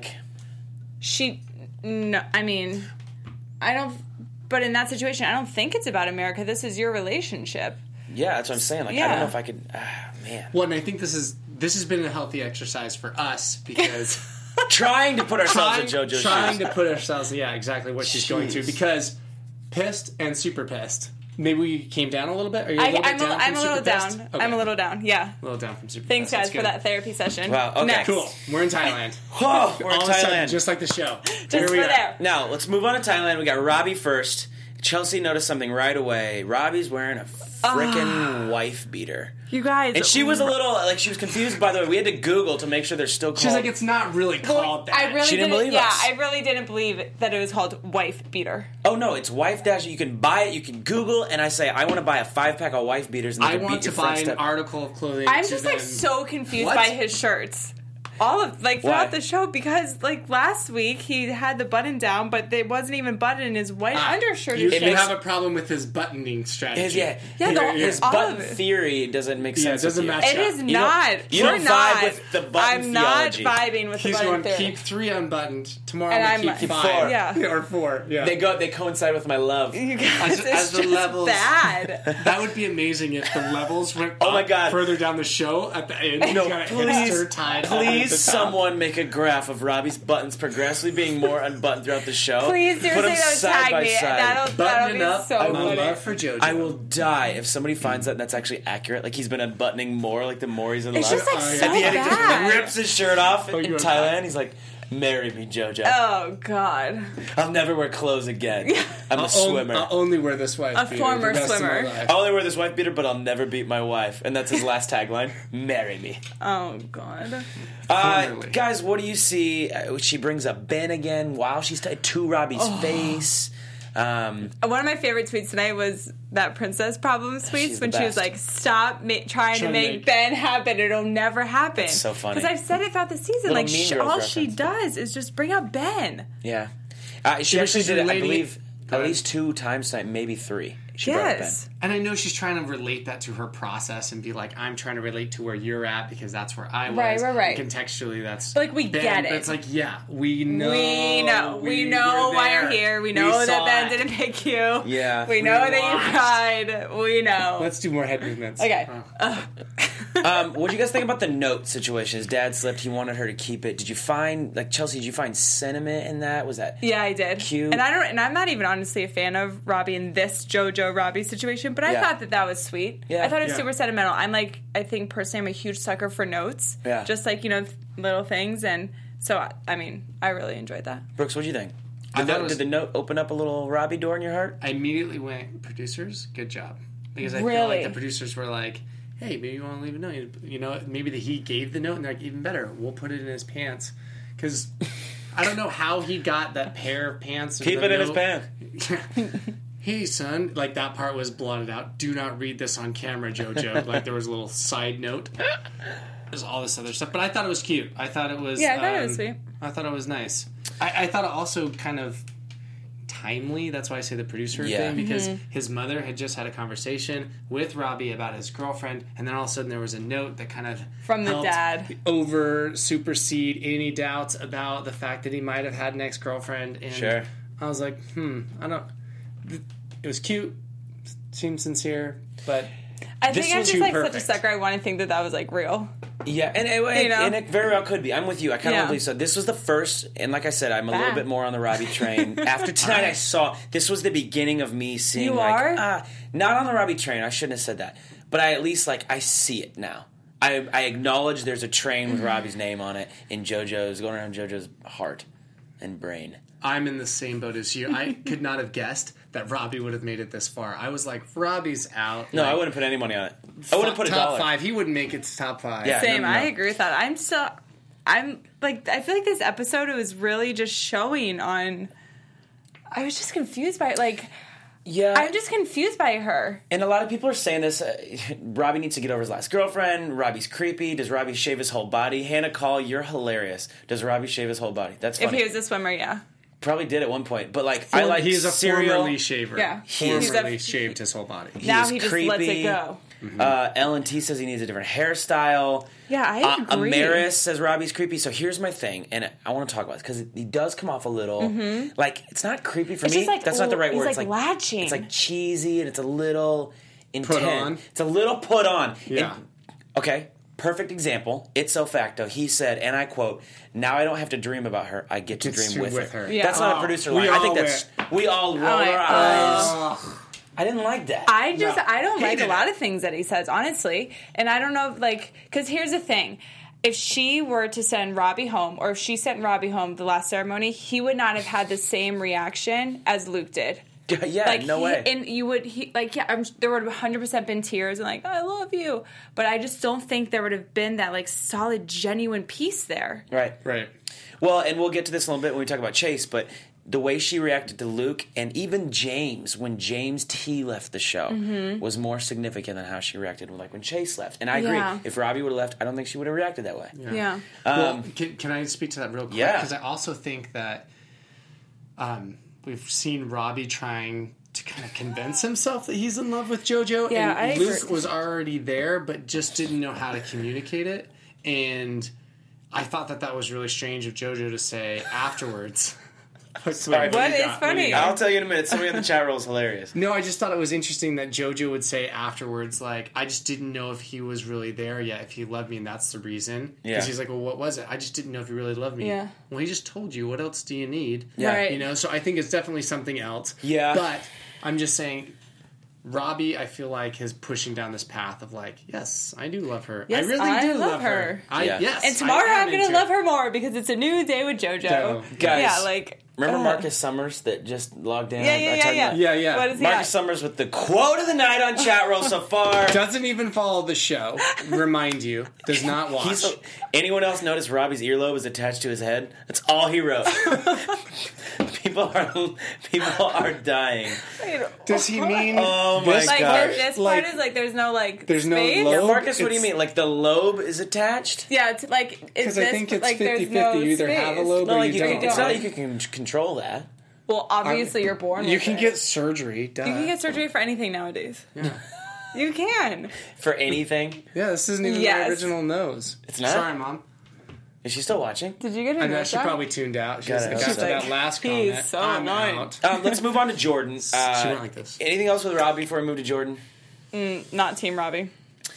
Speaker 4: No, I mean, I don't... But in that situation, I don't think it's about America. This is your relationship.
Speaker 1: Yeah, that's what I'm saying. I don't know if I could... man.
Speaker 3: Well, and I think this has been a healthy exercise for us because...
Speaker 1: Trying to put ourselves in JoJo's shoes.
Speaker 3: Trying to put ourselves... Yeah, exactly what she's going through. Because pissed and super pissed. Maybe we came down a little bit? Are you
Speaker 4: I'm a little down.
Speaker 3: Okay.
Speaker 4: I'm a little down, yeah.
Speaker 3: A little down from super
Speaker 4: Thanks,
Speaker 3: pissed.
Speaker 4: guys, for that therapy session.
Speaker 1: Wow, okay.
Speaker 4: Next.
Speaker 3: Cool. We're in Thailand.
Speaker 1: Oh, we're in
Speaker 3: All of a sudden,
Speaker 1: Thailand.
Speaker 3: just like the show.
Speaker 4: Just
Speaker 3: Here we
Speaker 4: for
Speaker 3: are.
Speaker 4: there.
Speaker 1: Now, let's move on to Thailand. We got Robbie first. Chelsea noticed something right away. Robbie's wearing a frickin' wife beater.
Speaker 4: You guys.
Speaker 1: And she was a little, she was confused, by the way. We had to Google to make sure they're still called...
Speaker 3: She's like, it's not really called that.
Speaker 4: I really
Speaker 1: She didn't believe
Speaker 4: yeah,
Speaker 1: us.
Speaker 4: I really didn't believe that it was called wife beater.
Speaker 1: Oh, no, it's wife dash. You can buy it, you can Google, and I say, I want to buy a 5-pack of wife beaters, and they
Speaker 3: I
Speaker 1: can
Speaker 3: want
Speaker 1: beat
Speaker 3: to
Speaker 1: your
Speaker 3: buy
Speaker 1: friend's
Speaker 3: an
Speaker 1: step.
Speaker 3: article of clothing.
Speaker 4: I'm
Speaker 3: to
Speaker 4: just
Speaker 3: then-
Speaker 4: so confused
Speaker 3: What?
Speaker 4: by his shirts. All of
Speaker 1: Why?
Speaker 4: throughout the show, because last week he had the button down, but it wasn't even buttoned, and his white undershirt
Speaker 3: You,
Speaker 4: is
Speaker 3: you
Speaker 4: showing.
Speaker 3: have a problem with his buttoning strategy.
Speaker 1: Yeah,
Speaker 4: Yeah,
Speaker 1: his
Speaker 4: all
Speaker 1: button
Speaker 4: of it.
Speaker 1: theory doesn't make sense.
Speaker 3: it doesn't
Speaker 1: with you.
Speaker 3: match
Speaker 4: It is
Speaker 1: You don't-
Speaker 4: not.
Speaker 1: you
Speaker 4: We're
Speaker 1: don't vibe
Speaker 4: not.
Speaker 1: with the button
Speaker 4: I'm
Speaker 1: theology.
Speaker 4: not vibing with the
Speaker 3: He's
Speaker 4: button
Speaker 3: going
Speaker 4: theory.
Speaker 3: keep 3 unbuttoned. Tomorrow
Speaker 4: And
Speaker 3: I'm
Speaker 4: I'm
Speaker 3: keep
Speaker 4: like,
Speaker 3: 5.
Speaker 1: four.
Speaker 4: Yeah.
Speaker 3: Or 4. Yeah.
Speaker 1: They coincide with my love.
Speaker 4: You guys,
Speaker 3: As
Speaker 4: it's
Speaker 3: the
Speaker 4: just
Speaker 3: levels-
Speaker 4: bad.
Speaker 3: That would be amazing if the levels went
Speaker 1: Oh my
Speaker 3: up
Speaker 1: God.
Speaker 3: further down the show at the end.
Speaker 1: No,
Speaker 3: You got a
Speaker 1: please,
Speaker 3: hipster tied up at
Speaker 1: please,
Speaker 3: the top.
Speaker 1: someone make a graph of Robbie's buttons progressively being more unbuttoned throughout the show.
Speaker 4: Please,
Speaker 1: Put
Speaker 4: seriously,
Speaker 1: them
Speaker 4: though,
Speaker 1: side
Speaker 4: tag
Speaker 1: by
Speaker 4: me.
Speaker 1: side.
Speaker 4: That'll
Speaker 3: Buttoning
Speaker 4: be
Speaker 3: up
Speaker 4: so
Speaker 3: my
Speaker 4: funny.
Speaker 3: love for JoJo.
Speaker 1: I will die if somebody finds that and that's actually accurate. Like he's been unbuttoning more, like the more he's in
Speaker 4: It's
Speaker 1: love.
Speaker 4: just like
Speaker 3: Oh, yeah.
Speaker 4: so
Speaker 1: At the end, he just
Speaker 4: bad.
Speaker 1: rips his shirt off
Speaker 3: Oh,
Speaker 1: in
Speaker 3: you're
Speaker 1: Thailand. He's like, "Marry me, JoJo.
Speaker 4: Oh God.
Speaker 1: I'll never wear clothes again. I'm a swimmer.
Speaker 3: I'll only wear this wife.
Speaker 4: A
Speaker 3: beater
Speaker 4: former
Speaker 3: the rest of my
Speaker 4: swimmer.
Speaker 3: life.
Speaker 1: I'll only wear this wife beater, but I'll never beat my wife." And that's his last tagline: "Marry me."
Speaker 4: Oh God.
Speaker 3: Formerly.
Speaker 1: Guys, what do you see? She brings up Ben again while she's to Robbie's
Speaker 4: Oh.
Speaker 1: face.
Speaker 4: One of my favorite tweets tonight was that princess problem
Speaker 1: She's
Speaker 4: tweets
Speaker 1: the
Speaker 4: when she was
Speaker 1: best.
Speaker 4: like, "Stop trying to
Speaker 3: to
Speaker 4: make
Speaker 3: make-
Speaker 4: Ben happen. It'll never happen."
Speaker 1: That's so funny.
Speaker 4: Because I've said it throughout the season.
Speaker 1: Little
Speaker 4: Like
Speaker 1: Mean Girls
Speaker 4: all she
Speaker 1: reference.
Speaker 4: does is just bring up Ben.
Speaker 1: Yeah. She actually
Speaker 3: actually
Speaker 1: did it, I
Speaker 3: relating-
Speaker 1: believe,
Speaker 3: Go
Speaker 1: at
Speaker 3: ahead.
Speaker 1: least 2 times tonight, maybe 3. She brought up
Speaker 4: Yes.
Speaker 3: And I know she's trying to relate that to her process and be like, I'm trying to relate to where you're at because that's where I was.
Speaker 4: Right.
Speaker 3: And contextually, that's
Speaker 4: Like, we
Speaker 3: Ben,
Speaker 4: get it.
Speaker 3: But it's like, yeah, we know.
Speaker 4: We know
Speaker 3: were
Speaker 4: why
Speaker 3: there.
Speaker 4: you're here. We
Speaker 3: We
Speaker 4: know that
Speaker 3: saw
Speaker 4: Ben
Speaker 3: it.
Speaker 4: didn't pick you.
Speaker 1: Yeah.
Speaker 4: We know that you
Speaker 3: watched.
Speaker 4: cried. We know.
Speaker 3: Let's do more head movements.
Speaker 4: Okay.
Speaker 1: What do you guys think about the note situation? His dad slipped. He wanted her to keep it. Did you find, Chelsea, did you find sentiment in that? Was that...
Speaker 4: Yeah, I did.
Speaker 1: Cute.
Speaker 4: And I'm not even honestly a fan of Robbie in this JoJo Robbie situation, but I
Speaker 1: Yeah.
Speaker 4: thought that was sweet.
Speaker 1: Yeah.
Speaker 4: I thought it was
Speaker 3: Yeah.
Speaker 4: super sentimental. I think personally I'm a huge sucker for notes.
Speaker 1: Yeah.
Speaker 4: Just little things, and so I really enjoyed that.
Speaker 1: Brooks, what do you think?
Speaker 3: I thought it
Speaker 1: Did
Speaker 3: was-
Speaker 1: the note open up a little Robbie door in your heart?
Speaker 3: I immediately went, producers, good job. Because I feel
Speaker 4: Really?
Speaker 3: like the producers were like, hey, maybe you want to leave a note. You know, maybe he gave the note and they're like, even better, we'll put it in his pants. Because I don't know how he got that pair of pants.
Speaker 1: Keep it in his pants.
Speaker 3: Hey, son, that part was blotted out. Do not read this on camera, JoJo. There was a little side note. There's all this other stuff. But I thought it was cute. I thought it was...
Speaker 4: Yeah, I thought it was sweet.
Speaker 3: I thought it was nice. I thought it also kind of timely. That's why I say the producer
Speaker 1: Yeah.
Speaker 3: thing, because
Speaker 4: Mm-hmm.
Speaker 3: his mother had just had a conversation with Robbie about his girlfriend, and then all of a sudden there was a note that kind of
Speaker 4: From the
Speaker 3: helped
Speaker 4: dad.
Speaker 3: supersede any doubts about the fact that he might have had an ex-girlfriend. And
Speaker 1: Sure.
Speaker 3: I was like, I don't... It was cute, seemed sincere, but...
Speaker 4: I
Speaker 1: This
Speaker 4: think I'm
Speaker 1: was
Speaker 4: just
Speaker 3: too
Speaker 4: such a
Speaker 3: perfect.
Speaker 4: sucker. I want to think that was real.
Speaker 1: Yeah, and it very well could be. I'm with you. I kind of
Speaker 4: Yeah.
Speaker 1: believe so. This was the first, and like I said, I'm a little
Speaker 4: Bah.
Speaker 1: bit more on the Robbie train. After tonight, I saw this was the beginning of me seeing.
Speaker 4: You are?
Speaker 1: Not on the Robbie train. I shouldn't have said that, but I at least I see it now. I acknowledge there's a train with Robbie's name on it in JoJo's going around JoJo's heart and brain.
Speaker 3: I'm in the same boat as you. I could not have guessed that Robbie would have made it this far. I was like, Robbie's out.
Speaker 1: No, I wouldn't put any money on it. I wouldn't put a
Speaker 3: top
Speaker 1: dollar.
Speaker 3: 5. He wouldn't make it to top 5.
Speaker 1: Yeah.
Speaker 4: Same.
Speaker 1: no.
Speaker 4: I agree with that. I feel like this episode, it was really just showing on. I was just confused by it.
Speaker 1: Yeah,
Speaker 4: I'm just confused by her.
Speaker 1: and a lot of people are saying this. Robbie needs to get over his last girlfriend. Robbie's creepy. Does Robbie shave his whole body? Hannah Call, you're hilarious. Does Robbie shave his whole body? That's
Speaker 4: If
Speaker 1: funny.
Speaker 4: he was a swimmer, yeah.
Speaker 1: Probably did at one point, but like I like
Speaker 3: He's a
Speaker 1: cereal.
Speaker 3: formerly shaver.
Speaker 4: Yeah.
Speaker 3: Formerly shaved his whole body.
Speaker 4: Now
Speaker 1: He's
Speaker 4: he just
Speaker 1: creepy.
Speaker 4: lets it go.
Speaker 1: Ellen T says he needs a different hairstyle.
Speaker 4: Yeah, I agree.
Speaker 1: Amaris says Robbie's creepy. So here's my thing, and I want to talk about this because he does come off a little like it's not creepy for
Speaker 4: It's
Speaker 1: me.
Speaker 4: just like,
Speaker 1: That's not the right
Speaker 4: he's
Speaker 1: word.
Speaker 4: like latching.
Speaker 1: It's like cheesy and it's a little intense.
Speaker 3: on?
Speaker 1: It's a little put on.
Speaker 3: Yeah.
Speaker 1: Okay. Perfect example. Ipso facto, he said, and I quote, "Now I don't have to dream about her. I get to dream with her."
Speaker 4: Yeah.
Speaker 1: That's not a producer
Speaker 3: We
Speaker 1: line. I think
Speaker 3: all
Speaker 1: that's we all roll our eyes. I didn't like that.
Speaker 4: I don't like
Speaker 3: Hated
Speaker 4: a lot
Speaker 3: it.
Speaker 4: of things that he says, honestly. And I don't know, because here's the thing. If she were to send Robbie home, or if she sent Robbie home the last ceremony, he would not have had the same reaction as Luke did.
Speaker 1: Yeah, no way.
Speaker 4: And there would have 100% been tears and like, I love you. But I just don't think there would have been that like solid, genuine peace there.
Speaker 1: Right. Well, and we'll get to this in a little bit when we talk about Chase, but the way she reacted to Luke and even James, when James T left the show, was more significant than how she reacted when Chase left. And I agree.
Speaker 4: Yeah.
Speaker 1: If Robbie would have left, I don't think she would have reacted that way.
Speaker 4: Yeah.
Speaker 3: Well, can I speak to that real quick?
Speaker 1: Yeah.
Speaker 3: Because I also think that we've seen Robbie trying to kind of convince himself that he's in love with JoJo.
Speaker 4: Yeah,
Speaker 3: and
Speaker 4: I
Speaker 3: Luke
Speaker 4: agree.
Speaker 3: was already there, but just didn't know how to communicate it. And I thought that was really strange of JoJo to say afterwards.
Speaker 1: Sorry,
Speaker 4: What is funny?
Speaker 1: I'll tell you in a minute. Somebody in the chat roll is hilarious.
Speaker 3: No, I just thought it was interesting that JoJo would say afterwards, like, I just didn't know if he was really there yet, if he loved me, and that's the reason.
Speaker 1: Yeah.
Speaker 3: Because he's like, well, what was it? I just didn't know if he really loved me.
Speaker 4: Yeah.
Speaker 3: Well, he just told you. What else do you need?
Speaker 1: Yeah.
Speaker 4: Right.
Speaker 3: You know, so I think it's definitely something else.
Speaker 1: Yeah.
Speaker 3: But I'm just saying, Robbie, I feel like, is pushing down this path of like, yes, I do love her.
Speaker 4: Yes,
Speaker 3: I really
Speaker 4: I
Speaker 3: do
Speaker 4: love
Speaker 3: love
Speaker 4: her.
Speaker 1: Yeah.
Speaker 3: Yes.
Speaker 4: And tomorrow
Speaker 3: I am
Speaker 4: I'm going
Speaker 3: into
Speaker 4: to love
Speaker 3: it.
Speaker 4: her more because it's a new day with JoJo.
Speaker 1: Guys,
Speaker 4: Yeah, like...
Speaker 1: remember
Speaker 4: ugh.
Speaker 1: Marcus Summers that just logged in?
Speaker 4: Yeah.
Speaker 3: Yeah.
Speaker 4: What is he
Speaker 1: Marcus
Speaker 4: at?
Speaker 1: Summers with the quote of the night on chat roll so far.
Speaker 3: Doesn't even follow the show. Remind you. Does not watch.
Speaker 1: Anyone else notice Robbie's earlobe is attached to his head? That's all he wrote. People are dying.
Speaker 3: Does he mean?
Speaker 1: Oh my
Speaker 3: this
Speaker 4: Like,
Speaker 1: gosh.
Speaker 4: this
Speaker 3: Like,
Speaker 4: part is like, there's no, like,
Speaker 3: there's no
Speaker 4: space.
Speaker 3: lobe?
Speaker 1: Yeah, Marcus, what do you
Speaker 3: It's-
Speaker 1: mean? Like the lobe is attached?
Speaker 4: Yeah, it's like, is
Speaker 3: Because
Speaker 4: this,
Speaker 3: I think it's
Speaker 4: like,
Speaker 3: 50-50.
Speaker 4: there's no
Speaker 3: You either
Speaker 4: space.
Speaker 3: have a lobe
Speaker 1: No,
Speaker 3: or
Speaker 1: like
Speaker 3: you
Speaker 1: you
Speaker 3: don't.
Speaker 1: can, it's not like you can control that.
Speaker 4: Well, obviously you're born
Speaker 3: You
Speaker 4: with
Speaker 3: can
Speaker 4: it.
Speaker 3: get surgery. Duh.
Speaker 4: You can get surgery for anything nowadays. Yeah. You can.
Speaker 1: For anything.
Speaker 3: Yeah, this isn't even
Speaker 4: Yes.
Speaker 3: my original nose.
Speaker 1: It's not?
Speaker 3: Sorry, Mom.
Speaker 1: Is she still watching?
Speaker 4: Did you get a
Speaker 3: I know
Speaker 4: nose
Speaker 3: she
Speaker 4: job?
Speaker 3: probably tuned out. She's
Speaker 1: Gotta
Speaker 3: like,
Speaker 1: hope
Speaker 3: after
Speaker 1: so.
Speaker 3: that last
Speaker 4: He's
Speaker 3: comment,
Speaker 4: so
Speaker 3: I'm
Speaker 4: annoying.
Speaker 3: out.
Speaker 1: Let's move on to Jordan.
Speaker 3: She went like this.
Speaker 1: Anything else with Robbie before we move to Jordan?
Speaker 4: Not Team Robbie.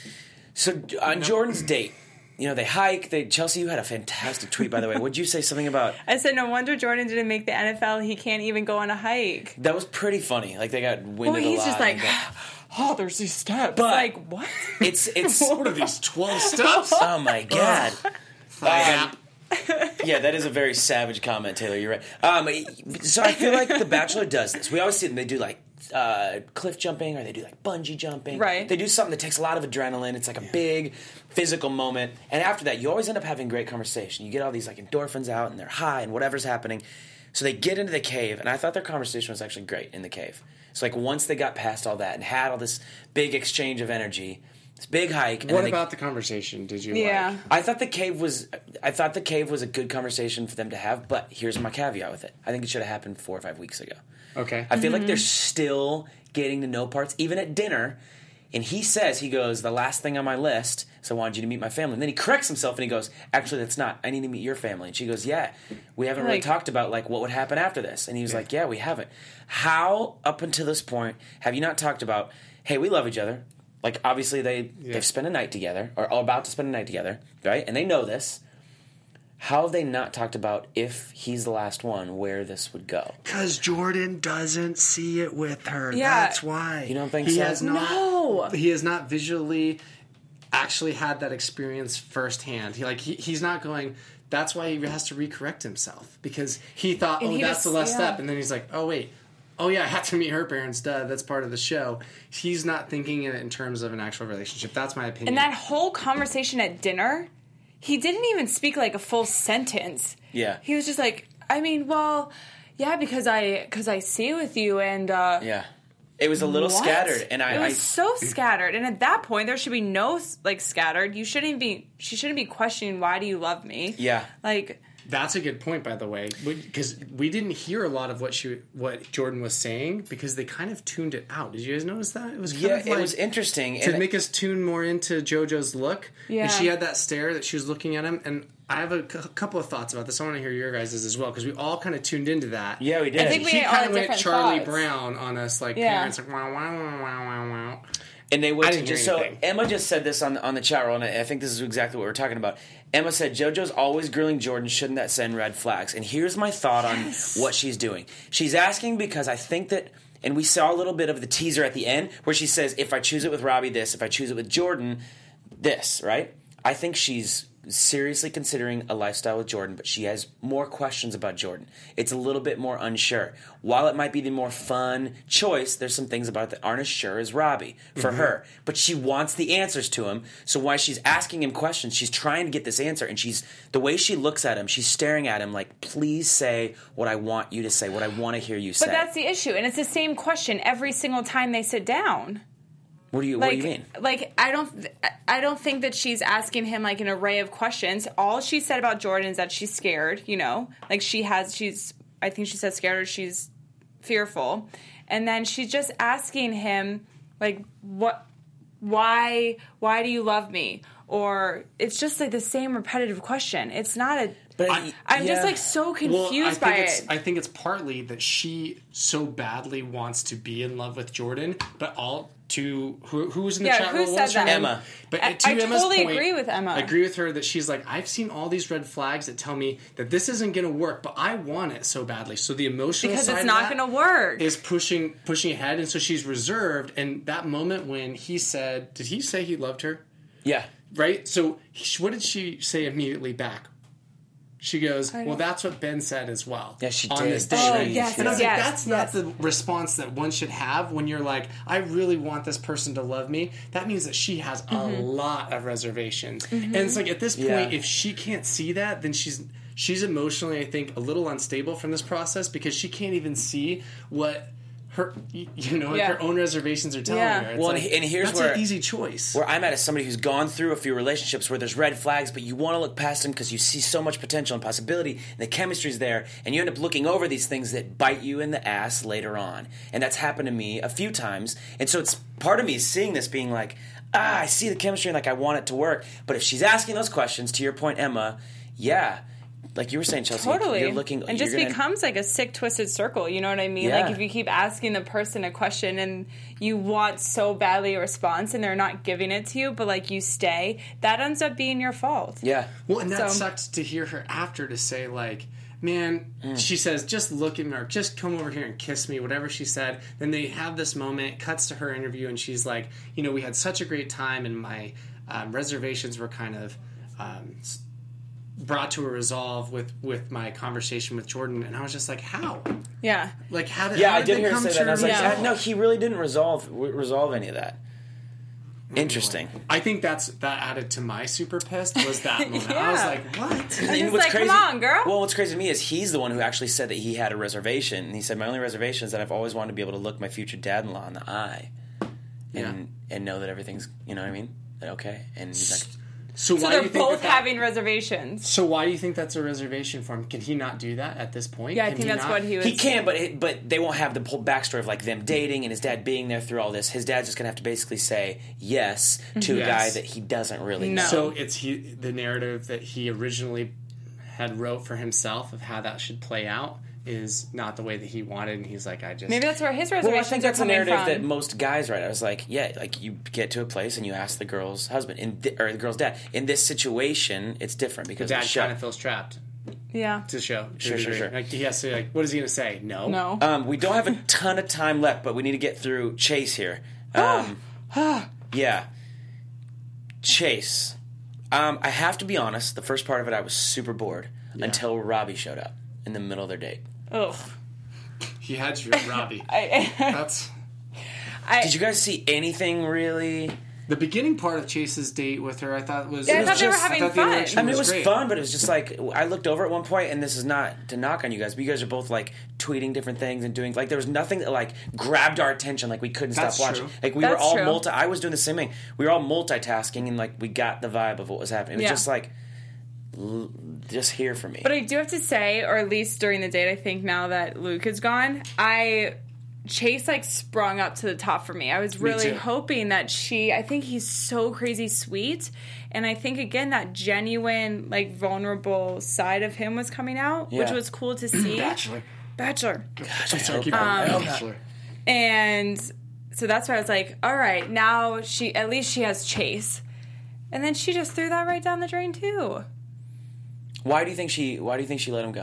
Speaker 1: So on Jordan's date, they hike. Chelsea, you had a fantastic tweet, by the way. Would you say something about...
Speaker 4: I said, no wonder Jordan didn't make the NFL. He can't even go on a hike.
Speaker 1: That was pretty funny. Like, they got winded
Speaker 4: Well,
Speaker 1: a
Speaker 4: he's
Speaker 1: lot.
Speaker 4: just like,
Speaker 1: and
Speaker 4: oh, there's these steps.
Speaker 1: But-
Speaker 4: like, what?
Speaker 1: it's...
Speaker 3: What are these 12 steps?
Speaker 1: Oh, my God.
Speaker 3: Thigh
Speaker 1: Yeah, that is a very savage comment, Taylor. You're right. So I feel like The Bachelor does this. We always see them. They do like cliff jumping, or they do like bungee jumping.
Speaker 4: Right.
Speaker 1: They do something that takes a lot of adrenaline. It's like a big physical moment. And after that, you always end up having great conversation. You get all these like endorphins out, and they're high, and whatever's happening. So they get into the cave, and I thought their conversation was actually great in the cave. So like once they got past all that and had all this big exchange of energy, this big hike. And
Speaker 3: What
Speaker 1: then
Speaker 3: about the conversation? Did you
Speaker 4: Yeah.
Speaker 3: like?
Speaker 1: I thought the cave was a good conversation for them to have, but here's my caveat with it. I think it should have happened 4 or 5 weeks ago.
Speaker 3: Okay.
Speaker 1: I feel like they're still getting to know parts, even at dinner. And he goes, the last thing on my list is I wanted you to meet my family. And then he corrects himself and he goes, actually, that's not. I need to meet your family. And she goes, yeah, we haven't really
Speaker 4: Like-
Speaker 1: talked about like what would happen after this. And he was like, yeah, we haven't. How, up until this point, have you not talked about, hey, we love each other. Like, obviously, they've spent a night together, or are about to spend a night together, right? And they know this. How have they not talked about, if he's the last one, where this would go?
Speaker 3: Because Jordan doesn't see it with her.
Speaker 4: Yeah.
Speaker 3: That's why.
Speaker 1: You don't think
Speaker 3: he
Speaker 1: so?
Speaker 3: Has not,
Speaker 4: No.
Speaker 3: He has not visually actually had that experience firsthand. He's not going... That's why he has to recorrect himself. Because he thought,
Speaker 4: And he
Speaker 3: that's
Speaker 4: just-
Speaker 3: the last
Speaker 4: yeah.
Speaker 3: step. And then he's like, oh, wait. Oh, yeah, I have to meet her parents. Duh, that's part of the show. He's not thinking it in terms of an actual relationship. That's my opinion.
Speaker 4: And that whole conversation at dinner, he didn't even speak like a full sentence.
Speaker 1: Yeah.
Speaker 4: He was just like, I mean, well, yeah, because I see with you, and
Speaker 1: Yeah. It was a little
Speaker 4: what?
Speaker 1: scattered. And
Speaker 4: it was so scattered. And at that point, there should be no like scattered. She shouldn't be questioning, why do you love me?
Speaker 1: Yeah.
Speaker 4: Like,
Speaker 3: That's a good point, by the way, because we didn't hear a lot of what Jordan was saying because they kind of tuned it out. Did you guys notice that? It was kind of like,
Speaker 1: it was interesting
Speaker 3: to make us tune more into JoJo's look.
Speaker 4: Yeah.
Speaker 3: And she had that stare that she was looking at him, and I have a couple of thoughts about this. I want to hear your guys' as well because we all kind of tuned into that.
Speaker 1: Yeah, we did.
Speaker 4: I think we
Speaker 3: He
Speaker 4: all
Speaker 3: kind
Speaker 4: had
Speaker 3: of went
Speaker 4: different
Speaker 3: Charlie
Speaker 4: thoughts.
Speaker 3: Brown on us, like
Speaker 4: Yeah.
Speaker 3: parents, like wow, wow, wow, wow, wow, wow.
Speaker 1: And they
Speaker 3: I
Speaker 1: went
Speaker 3: didn't
Speaker 1: to
Speaker 3: hear
Speaker 1: so
Speaker 3: anything.
Speaker 1: Emma just said this on the chat roll, and I think this is exactly what we're talking about. Emma said, JoJo's always grilling Jordan. Shouldn't that send red flags? And here's my thought on what she's doing. She's asking because I think that, and we saw a little bit of the teaser at the end where she says, if I choose it with Robbie, this. If I choose it with Jordan, this, right? I think she's seriously considering a lifestyle with Jordan, but she has more questions about Jordan. It's a little bit more unsure. While it might be the more fun choice, there's some things about it that aren't as sure as Robbie for her. But she wants the answers to him. So while she's asking him questions, she's trying to get this answer. And the way she looks at him, she's staring at him like, please say what I want you to say, what I want to hear you say.
Speaker 4: But that's the issue, and it's the same question every single time they sit down.
Speaker 1: What do you mean?
Speaker 4: Like I don't think that she's asking him like an array of questions. All she said about Jordan is that she's scared, like I think she said scared or she's fearful. And then she's just asking him like why do you love me? Or it's just like the same repetitive question. It's not a I'm just like so confused by it.
Speaker 3: I think it's partly that she so badly wants to be in love with Jordan, but who was in the chat room?
Speaker 4: Who said that?
Speaker 1: Emma.
Speaker 3: But
Speaker 4: I
Speaker 3: to Emma's
Speaker 4: totally
Speaker 3: point,
Speaker 4: agree with Emma.
Speaker 3: I agree with her that she's like, I've seen all these red flags that tell me that this isn't going to work, but I want it so badly. So the emotional
Speaker 4: because
Speaker 3: side
Speaker 4: it's
Speaker 3: of
Speaker 4: not
Speaker 3: that
Speaker 4: going to work.
Speaker 3: is pushing ahead, and so she's reserved. And that moment when he said, did he say he loved her?
Speaker 1: Yeah.
Speaker 3: Right? So what did she say immediately back? She goes, well, that's what Ben said as well.
Speaker 1: Yeah, she
Speaker 3: on
Speaker 1: did.
Speaker 3: this day.
Speaker 4: Oh,
Speaker 3: right?
Speaker 4: yes,
Speaker 3: And I was like,
Speaker 4: yes,
Speaker 3: that's
Speaker 4: yes.
Speaker 3: not the response that one should have when you're like, I really want this person to love me. That means that she has a lot of reservations. And it's like, at this point,
Speaker 1: Yeah.
Speaker 3: if she can't see that, then she's emotionally, I think, a little unstable from this process because she can't even see what her, her own reservations are telling her. It's
Speaker 1: Well,
Speaker 3: like,
Speaker 1: and here's
Speaker 3: that's
Speaker 1: where
Speaker 3: an easy choice.
Speaker 1: Where I'm at as somebody who's gone through a few relationships where there's red flags, but you want to look past them because you see so much potential and possibility, and the chemistry's there, and you end up looking over these things that bite you in the ass later on. And that's happened to me a few times. And so it's part of me seeing this being like, I see the chemistry and like I want it to work. But if she's asking those questions, to your point, Emma, yeah. Like you were saying, Chelsea,
Speaker 4: Totally.
Speaker 1: you're looking...
Speaker 4: and just becomes like a sick, twisted circle, you know what I mean?
Speaker 1: Yeah.
Speaker 4: Like if you keep asking the person a question and you want so badly a response and they're not giving it to you, but like you stay, that ends up being your fault.
Speaker 1: Yeah.
Speaker 3: Well, and that
Speaker 4: So-
Speaker 3: sucked to hear her after to say, like, man, she says, just look at me or just come over here and kiss me, whatever she said. Then they have this moment, cuts to her interview, and she's like, we had such a great time, and my reservations were kind of brought to a resolve with my conversation with Jordan. And I was just like, how?
Speaker 4: Yeah.
Speaker 3: Like, how did
Speaker 1: Yeah,
Speaker 3: how
Speaker 1: I did
Speaker 3: they
Speaker 1: hear her
Speaker 3: come
Speaker 1: say
Speaker 3: to
Speaker 1: that, and I was like,
Speaker 3: a resolve?
Speaker 1: no, he really didn't resolve any of that. Interesting.
Speaker 3: I think that added to my super pissed was that moment. I was
Speaker 4: Yeah.
Speaker 3: like, what?
Speaker 4: I'm
Speaker 1: And
Speaker 4: just
Speaker 1: what's
Speaker 4: like,
Speaker 1: crazy,
Speaker 4: come on, girl.
Speaker 1: Well, what's crazy to me is he's the one who actually said that he had a reservation. And he said, my only reservation is that I've always wanted to be able to look my future dad-in-law in the eye and know that everything's, you know what I mean? Okay. And he's like,
Speaker 3: So
Speaker 4: So
Speaker 3: why
Speaker 4: they're
Speaker 3: do you think
Speaker 4: both
Speaker 3: that
Speaker 4: having reservations.
Speaker 3: So why do you think that's a reservation for him? Can he not do that at this point?
Speaker 4: Yeah, I
Speaker 3: Can
Speaker 4: think
Speaker 3: he
Speaker 4: that's
Speaker 3: not?
Speaker 4: what he was.
Speaker 1: he can, but they won't have the whole backstory of like them dating and his dad being there through all this. His dad's just going to have to basically say yes to a
Speaker 3: Yes.
Speaker 1: guy that he doesn't really know.
Speaker 4: No.
Speaker 3: So it's the narrative that he originally had wrote for himself of how that should play out is not the way that he wanted, and he's like,
Speaker 4: Maybe that's where his
Speaker 1: Well,
Speaker 4: reservations
Speaker 1: I think that's
Speaker 4: are
Speaker 1: a
Speaker 4: coming
Speaker 1: narrative
Speaker 4: from.
Speaker 1: that most guys write. I was like, yeah, like you get to a place and you ask the girl's husband or the girl's dad. In this situation, it's different because
Speaker 3: dad
Speaker 1: of the show.
Speaker 3: kind of feels trapped
Speaker 4: yeah.
Speaker 3: to show.
Speaker 1: Sure.
Speaker 3: Like he has to what is he gonna say? No.
Speaker 4: No.
Speaker 1: We don't have a ton of time left, but we need to get through Chase here. Yeah. Chase. I have to be honest, the first part of it I was super bored until Robbie showed up in the middle of their date.
Speaker 4: Ugh.
Speaker 3: He had you, Robbie. That's
Speaker 1: Did you guys see anything really?
Speaker 3: the beginning part of Chase's date with her. I thought was.
Speaker 4: Yeah, I
Speaker 3: it was
Speaker 4: thought they were
Speaker 3: just-
Speaker 4: having
Speaker 3: thought the
Speaker 4: fun.
Speaker 3: interaction
Speaker 1: I mean, it was
Speaker 3: great.
Speaker 1: fun, but it was just like I looked over at one point, and this is not to knock on you guys, but you guys are both like tweeting different things and doing like there was nothing that like grabbed our attention, like we couldn't
Speaker 3: That's
Speaker 1: stop watching.
Speaker 3: true.
Speaker 1: Like we were
Speaker 4: That's
Speaker 1: all
Speaker 4: true.
Speaker 1: I was doing the same thing. We were all multitasking, and like we got the vibe of what was happening. It was
Speaker 4: Yeah.
Speaker 1: just like just here for me.
Speaker 4: But I do have to say, or at least during the date, I think now that Luke is gone, Chase like sprung up to the top for me. I was really hoping that I think he's so crazy sweet, and I think again that genuine like vulnerable side of him was coming out, which was cool to see. Bachelor.
Speaker 3: Gosh, Bachelor.
Speaker 4: And so that's why I was like, all right, now at least she has Chase, and then she just threw that right down the drain too.
Speaker 1: Why do you think she let him go?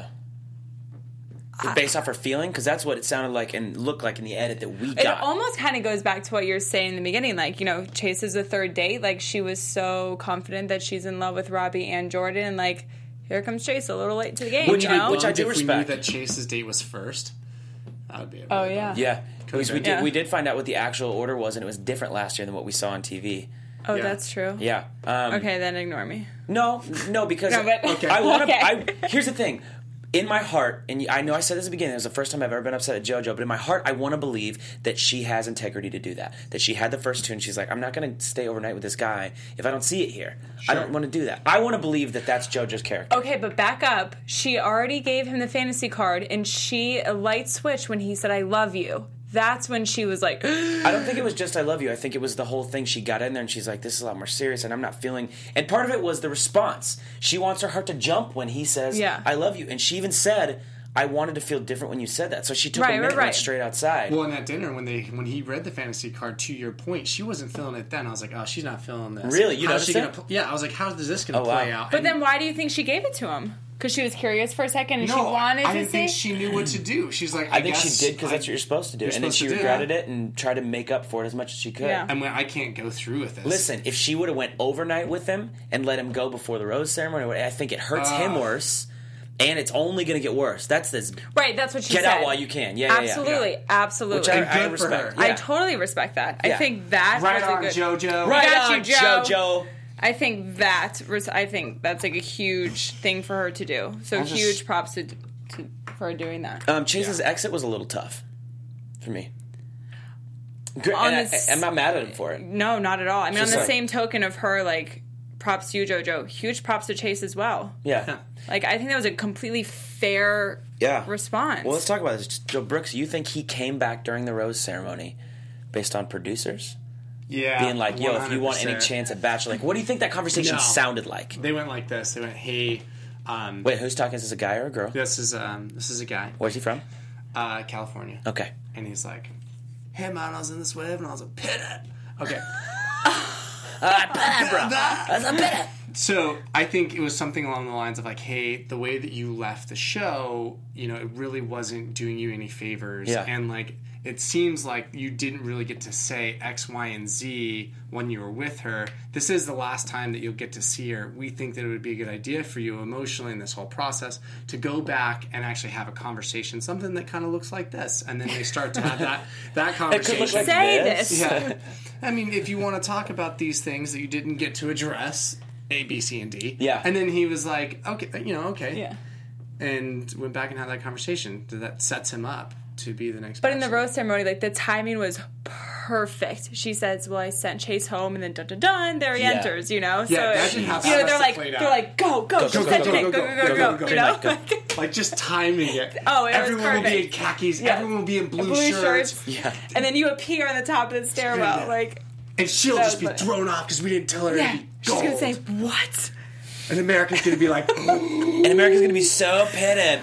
Speaker 1: Based off her feeling? Because that's what it sounded like and looked like in the edit that we got.
Speaker 4: It almost kind of goes back to what you're saying in the beginning. Like, Chase is the third date. Like, she was so confident that she's in love with Robbie and Jordan. And, like, here comes Chase a little late to the game,
Speaker 1: Which I do
Speaker 3: if
Speaker 1: respect.
Speaker 3: we knew that Chase's date was first, that would be a really
Speaker 4: yeah.
Speaker 3: bummer.
Speaker 1: Yeah. Because we did find out what the actual order was, and it was different last year than what we saw on TV.
Speaker 4: Oh, that's true?
Speaker 1: Yeah.
Speaker 4: Okay, then ignore me.
Speaker 1: No, because
Speaker 4: Okay.
Speaker 1: I want to. Here's the thing. In my heart, and I know I said this at the beginning, it was the first time I've ever been upset at JoJo, but in my heart, I want to believe that she has integrity to do that. That she had the first two, and she's like, I'm not going to stay overnight with this guy if I don't see it here. Sure. I don't want to do that. I want to believe that that's JoJo's character.
Speaker 4: Okay, but back up. She already gave him the fantasy card, and a light switch when he said, I love you. That's when she was like...
Speaker 1: I don't think it was just I love you. I think it was the whole thing. She got in there and she's like, this is a lot more serious and I'm not feeling... And part of it was the response. She wants her heart to jump when he says, I love you. And she even said, I wanted to feel different when you said that. So she took a minute and went straight outside.
Speaker 3: Well, in that dinner, when he read the fantasy card, to your point, she wasn't feeling it then. I was like, oh, she's not feeling this.
Speaker 1: Really? You noticed it?
Speaker 3: Yeah, I was like, how is this going to play out?
Speaker 4: But then why do you think she gave it to him? Because she was curious for a second and she wanted to see?
Speaker 3: I didn't think she knew what to do. She's like,
Speaker 1: I think she did because that's what you're supposed to do. And then she regretted it and tried to make up for it as much as she could.
Speaker 4: Yeah.
Speaker 3: I can't go through with this.
Speaker 1: Listen, if she would have went overnight with him and let him go before the rose ceremony, I think it hurts him worse. And it's only going to get worse. That's this.
Speaker 4: Right, that's what she said.
Speaker 1: Get out while you can. Yeah,
Speaker 4: absolutely, absolutely.
Speaker 1: Which I respect.
Speaker 4: Yeah. I totally respect that. I think that
Speaker 3: right
Speaker 4: was
Speaker 3: on,
Speaker 4: a good...
Speaker 3: JoJo.
Speaker 1: Right on, JoJo.
Speaker 4: I think that's like a huge thing for her to do. So huge props for her doing that.
Speaker 1: Chase's exit was a little tough for me. I'm not mad at him for it.
Speaker 4: No, not at all. I mean,
Speaker 1: Just
Speaker 4: on the same token of her, like, props to you, JoJo. Huge props to Chase as well.
Speaker 1: Yeah.
Speaker 4: Like, I think that was a completely fair response.
Speaker 1: Well, let's talk about this. Joe Brooks, you think he came back during the rose ceremony based on producers?
Speaker 3: Yeah.
Speaker 1: Being like, yo,
Speaker 3: 100%.
Speaker 1: if you want any chance at Bachelor, like, what do you think that conversation sounded like?
Speaker 3: They went like this. They went, hey...
Speaker 1: Wait, who's talking? Is this a guy or a girl?
Speaker 3: This is a guy.
Speaker 1: Where's he from?
Speaker 3: California.
Speaker 1: Okay.
Speaker 3: And he's like, hey man, I was in this wave and I was a pit it. Okay. So I think it was something along the lines of like, hey, the way that you left the show, it really wasn't doing you any favors.
Speaker 1: Yeah.
Speaker 3: And like, it seems like you didn't really get to say X, Y, and Z when you were with her. This is the last time that you'll get to see her. We think that it would be a good idea for you emotionally in this whole process to go back and actually have a conversation, something that kind of looks like this. And then they start to have that conversation.
Speaker 1: It could look like
Speaker 4: Say
Speaker 1: this.
Speaker 3: Yeah. I mean, if you want to talk about these things that you didn't get to address, A, B, C, and D.
Speaker 1: Yeah.
Speaker 3: And then he was like, okay, okay.
Speaker 4: Yeah.
Speaker 3: And went back and had that conversation. That sets him up to be the next
Speaker 4: But in the
Speaker 3: Bachelor.
Speaker 4: rose ceremony, like, the timing was perfect. She says, well, I sent Chase home, and then dun-dun-dun, there he enters, So,
Speaker 3: imagine how
Speaker 4: they're
Speaker 3: that
Speaker 4: like,
Speaker 3: played out.
Speaker 4: they're like, go, send your name, go.
Speaker 3: Like, just timing it.
Speaker 4: Oh, it was
Speaker 3: Everyone will be in
Speaker 4: perfect.
Speaker 3: khakis.
Speaker 4: Yeah.
Speaker 3: Everyone will be in blue
Speaker 4: shirts.
Speaker 1: Yeah.
Speaker 4: And then you appear on the top of the stairwell,
Speaker 3: Yeah.
Speaker 4: like...
Speaker 3: And she'll
Speaker 4: That
Speaker 3: just
Speaker 4: was
Speaker 3: be
Speaker 4: funny.
Speaker 3: thrown off because we didn't tell her
Speaker 4: Yeah,
Speaker 3: to be
Speaker 4: she's
Speaker 3: gold.
Speaker 4: going to say, what?
Speaker 3: And America's going to be like,
Speaker 1: And America's going to be so pitted.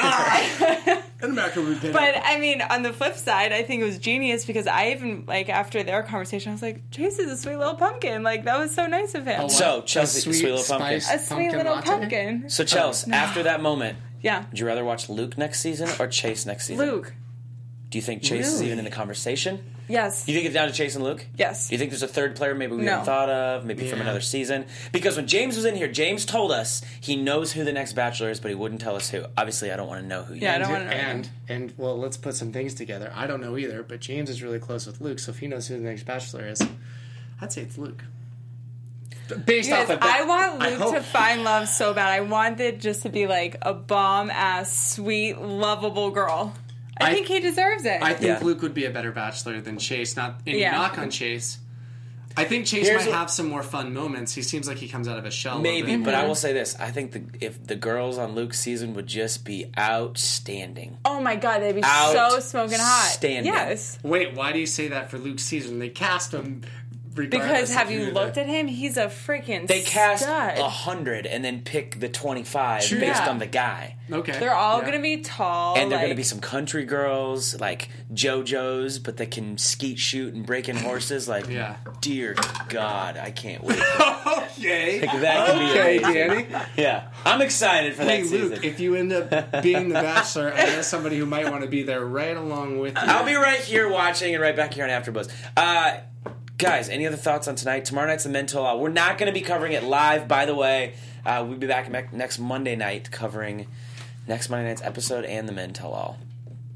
Speaker 3: and America will be pitted.
Speaker 4: But, I mean, on the flip side, I think it was genius because I even, like, after their conversation, I was like, Chase is a sweet little pumpkin. Like, that was so nice of him.
Speaker 1: So, Chelsea,
Speaker 3: A
Speaker 1: sweet little pumpkin.
Speaker 4: A sweet little
Speaker 3: latte?
Speaker 4: pumpkin.
Speaker 1: So, Chelsea, after that moment,
Speaker 4: Yeah.
Speaker 1: would you rather watch Luke next season or Chase next season?
Speaker 4: Luke.
Speaker 1: Do you think Chase is
Speaker 3: Really?
Speaker 1: even in the conversation?
Speaker 4: Yes.
Speaker 1: Do you think it's down to Chase and Luke?
Speaker 4: Yes.
Speaker 1: Do you think there's a third player maybe we
Speaker 4: No.
Speaker 1: haven't thought of, maybe from
Speaker 3: Yeah.
Speaker 1: another season? Because when James was in here, James told us he knows who the next Bachelor is, but he wouldn't tell us who. Obviously, I don't want to know who
Speaker 4: Yeah, I
Speaker 1: yet.
Speaker 4: don't want to know.
Speaker 3: And well, let's put some things together. I don't know either, but James is really close with Luke, so if he knows who the next Bachelor is, I'd say it's Luke. Based
Speaker 4: Because
Speaker 3: off of that,
Speaker 4: I want Luke
Speaker 3: hope-
Speaker 4: to find love so bad. I want it just to be like a bomb-ass, sweet, lovable girl. I think he deserves it.
Speaker 3: I think
Speaker 1: Yeah.
Speaker 3: Luke would be a better Bachelor than Chase. Not any
Speaker 4: Yeah.
Speaker 3: knock on Chase. I think Chase
Speaker 1: Here's
Speaker 3: might
Speaker 1: what-
Speaker 3: have some more fun moments. He seems like he comes out of his shell. a
Speaker 1: Maybe,
Speaker 3: little bit.
Speaker 1: but I will say this: I think if the girls on Luke's season would just be outstanding.
Speaker 4: Oh my god, they'd be so smoking hot.
Speaker 1: Outstanding.
Speaker 4: Yes.
Speaker 3: Wait, why do you say that for Luke's season? They cast him regardless.
Speaker 4: Because have
Speaker 3: of
Speaker 4: you
Speaker 3: who
Speaker 4: looked
Speaker 3: the-
Speaker 4: at him? He's a freaking
Speaker 1: They cast
Speaker 4: stud.
Speaker 1: 100 and then pick the 25
Speaker 3: Sure.
Speaker 1: based
Speaker 4: Yeah.
Speaker 1: on the guy.
Speaker 3: Okay,
Speaker 4: They're all
Speaker 3: yeah.
Speaker 4: going to be tall.
Speaker 1: And they're going to
Speaker 4: like-
Speaker 1: be some country girls, like JoJo's, but they can skeet shoot and break in horses. Like,
Speaker 3: Yeah.
Speaker 1: dear God, I can't wait.
Speaker 3: Okay,
Speaker 1: That could be
Speaker 3: okay,
Speaker 1: amazing.
Speaker 3: Danny.
Speaker 1: Yeah, I'm excited for
Speaker 3: Hey
Speaker 1: that
Speaker 3: Luke,
Speaker 1: season.
Speaker 3: if you end up being the Bachelor, I know somebody who might want to be there right along with you.
Speaker 1: I'll be right here watching and right back here on AfterBuzz. Guys, any other thoughts on tonight? Tomorrow night's the Men Tell All. We're not going to be covering it live, by the way. We'll be back next Monday night covering next Monday night's episode and the Men Tell All.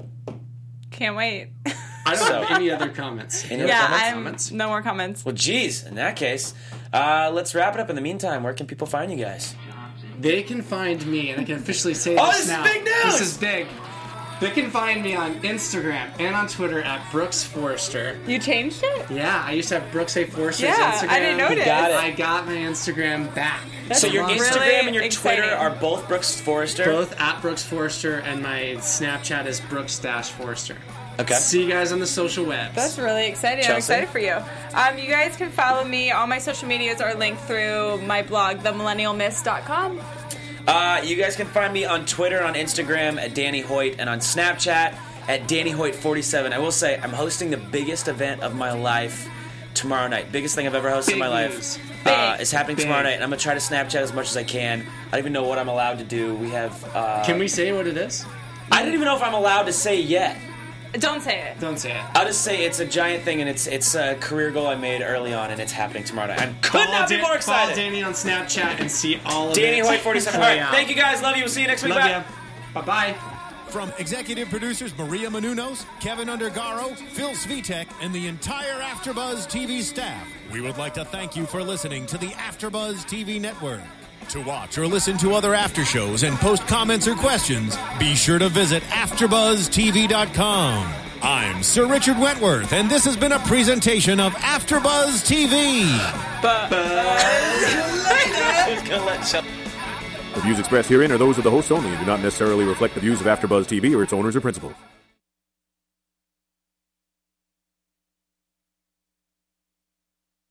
Speaker 4: Can't wait.
Speaker 3: I don't
Speaker 1: So-
Speaker 3: have any other comments.
Speaker 1: Any other
Speaker 4: yeah,
Speaker 1: comments?
Speaker 4: no more comments.
Speaker 1: Well, geez, in that case, let's wrap it up. In the meantime, where can people find you guys?
Speaker 3: They can find me, and I can officially say this
Speaker 1: Oh, this is
Speaker 3: now.
Speaker 1: big news!
Speaker 3: This is big. They can find me on Instagram and on Twitter at Brooks Forrester.
Speaker 4: You changed it?
Speaker 3: Yeah, I used to have Brooks A. Forrester's
Speaker 4: Yeah,
Speaker 3: Instagram.
Speaker 4: I didn't notice.
Speaker 1: got it.
Speaker 3: I got my Instagram back.
Speaker 4: That's
Speaker 1: So your
Speaker 4: really
Speaker 1: Instagram and your
Speaker 4: exciting.
Speaker 1: Twitter are both Brooks Forrester?
Speaker 3: Both at Brooks Forrester, and my Snapchat is Brooks-Forrester.
Speaker 1: Okay.
Speaker 3: See you guys on the social webs.
Speaker 4: That's really exciting. I'm
Speaker 1: Chelsea?
Speaker 4: excited for you. You guys can follow me. All my social medias are linked through my blog, themillennialmiss.com.
Speaker 1: You guys can find me on Twitter and on Instagram at Danny Hoyt and on Snapchat at DannyHoyt47. I will say, I'm hosting the biggest event of my life tomorrow night. Biggest thing I've ever hosted in
Speaker 3: Big
Speaker 1: my life.
Speaker 3: news.
Speaker 1: It's happening
Speaker 3: Big.
Speaker 1: tomorrow night, and I'm going to try to Snapchat as much as I can. I don't even know what I'm allowed to do. We have...
Speaker 3: Can we say what it is?
Speaker 1: I don't even know if I'm allowed to say yet.
Speaker 4: Don't say it.
Speaker 3: Don't say it.
Speaker 1: I'll just say it's a giant thing, and it's a career goal I made early on, and it's happening tomorrow night. I could not be more
Speaker 3: Follow
Speaker 1: excited.
Speaker 3: Danny on Snapchat and see all of
Speaker 1: Danny
Speaker 3: it.
Speaker 1: Hoyt 47. All right, thank you guys. Love you. We'll see you next week.
Speaker 3: Love
Speaker 1: Bye.
Speaker 3: ya. Bye-bye.
Speaker 2: From executive producers Maria Menounos, Kevin Undergaro, Phil Svitek, and the entire AfterBuzz TV staff, we would like to thank you for listening to the AfterBuzz TV network. To watch or listen to other after shows and post comments or questions, be sure to visit AfterBuzzTV.com. I'm Sir Richard Wentworth, and this has been a presentation of AfterBuzz TV.
Speaker 5: The views expressed herein are those of the hosts only and do not necessarily reflect the views of AfterBuzz TV or its owners or principals.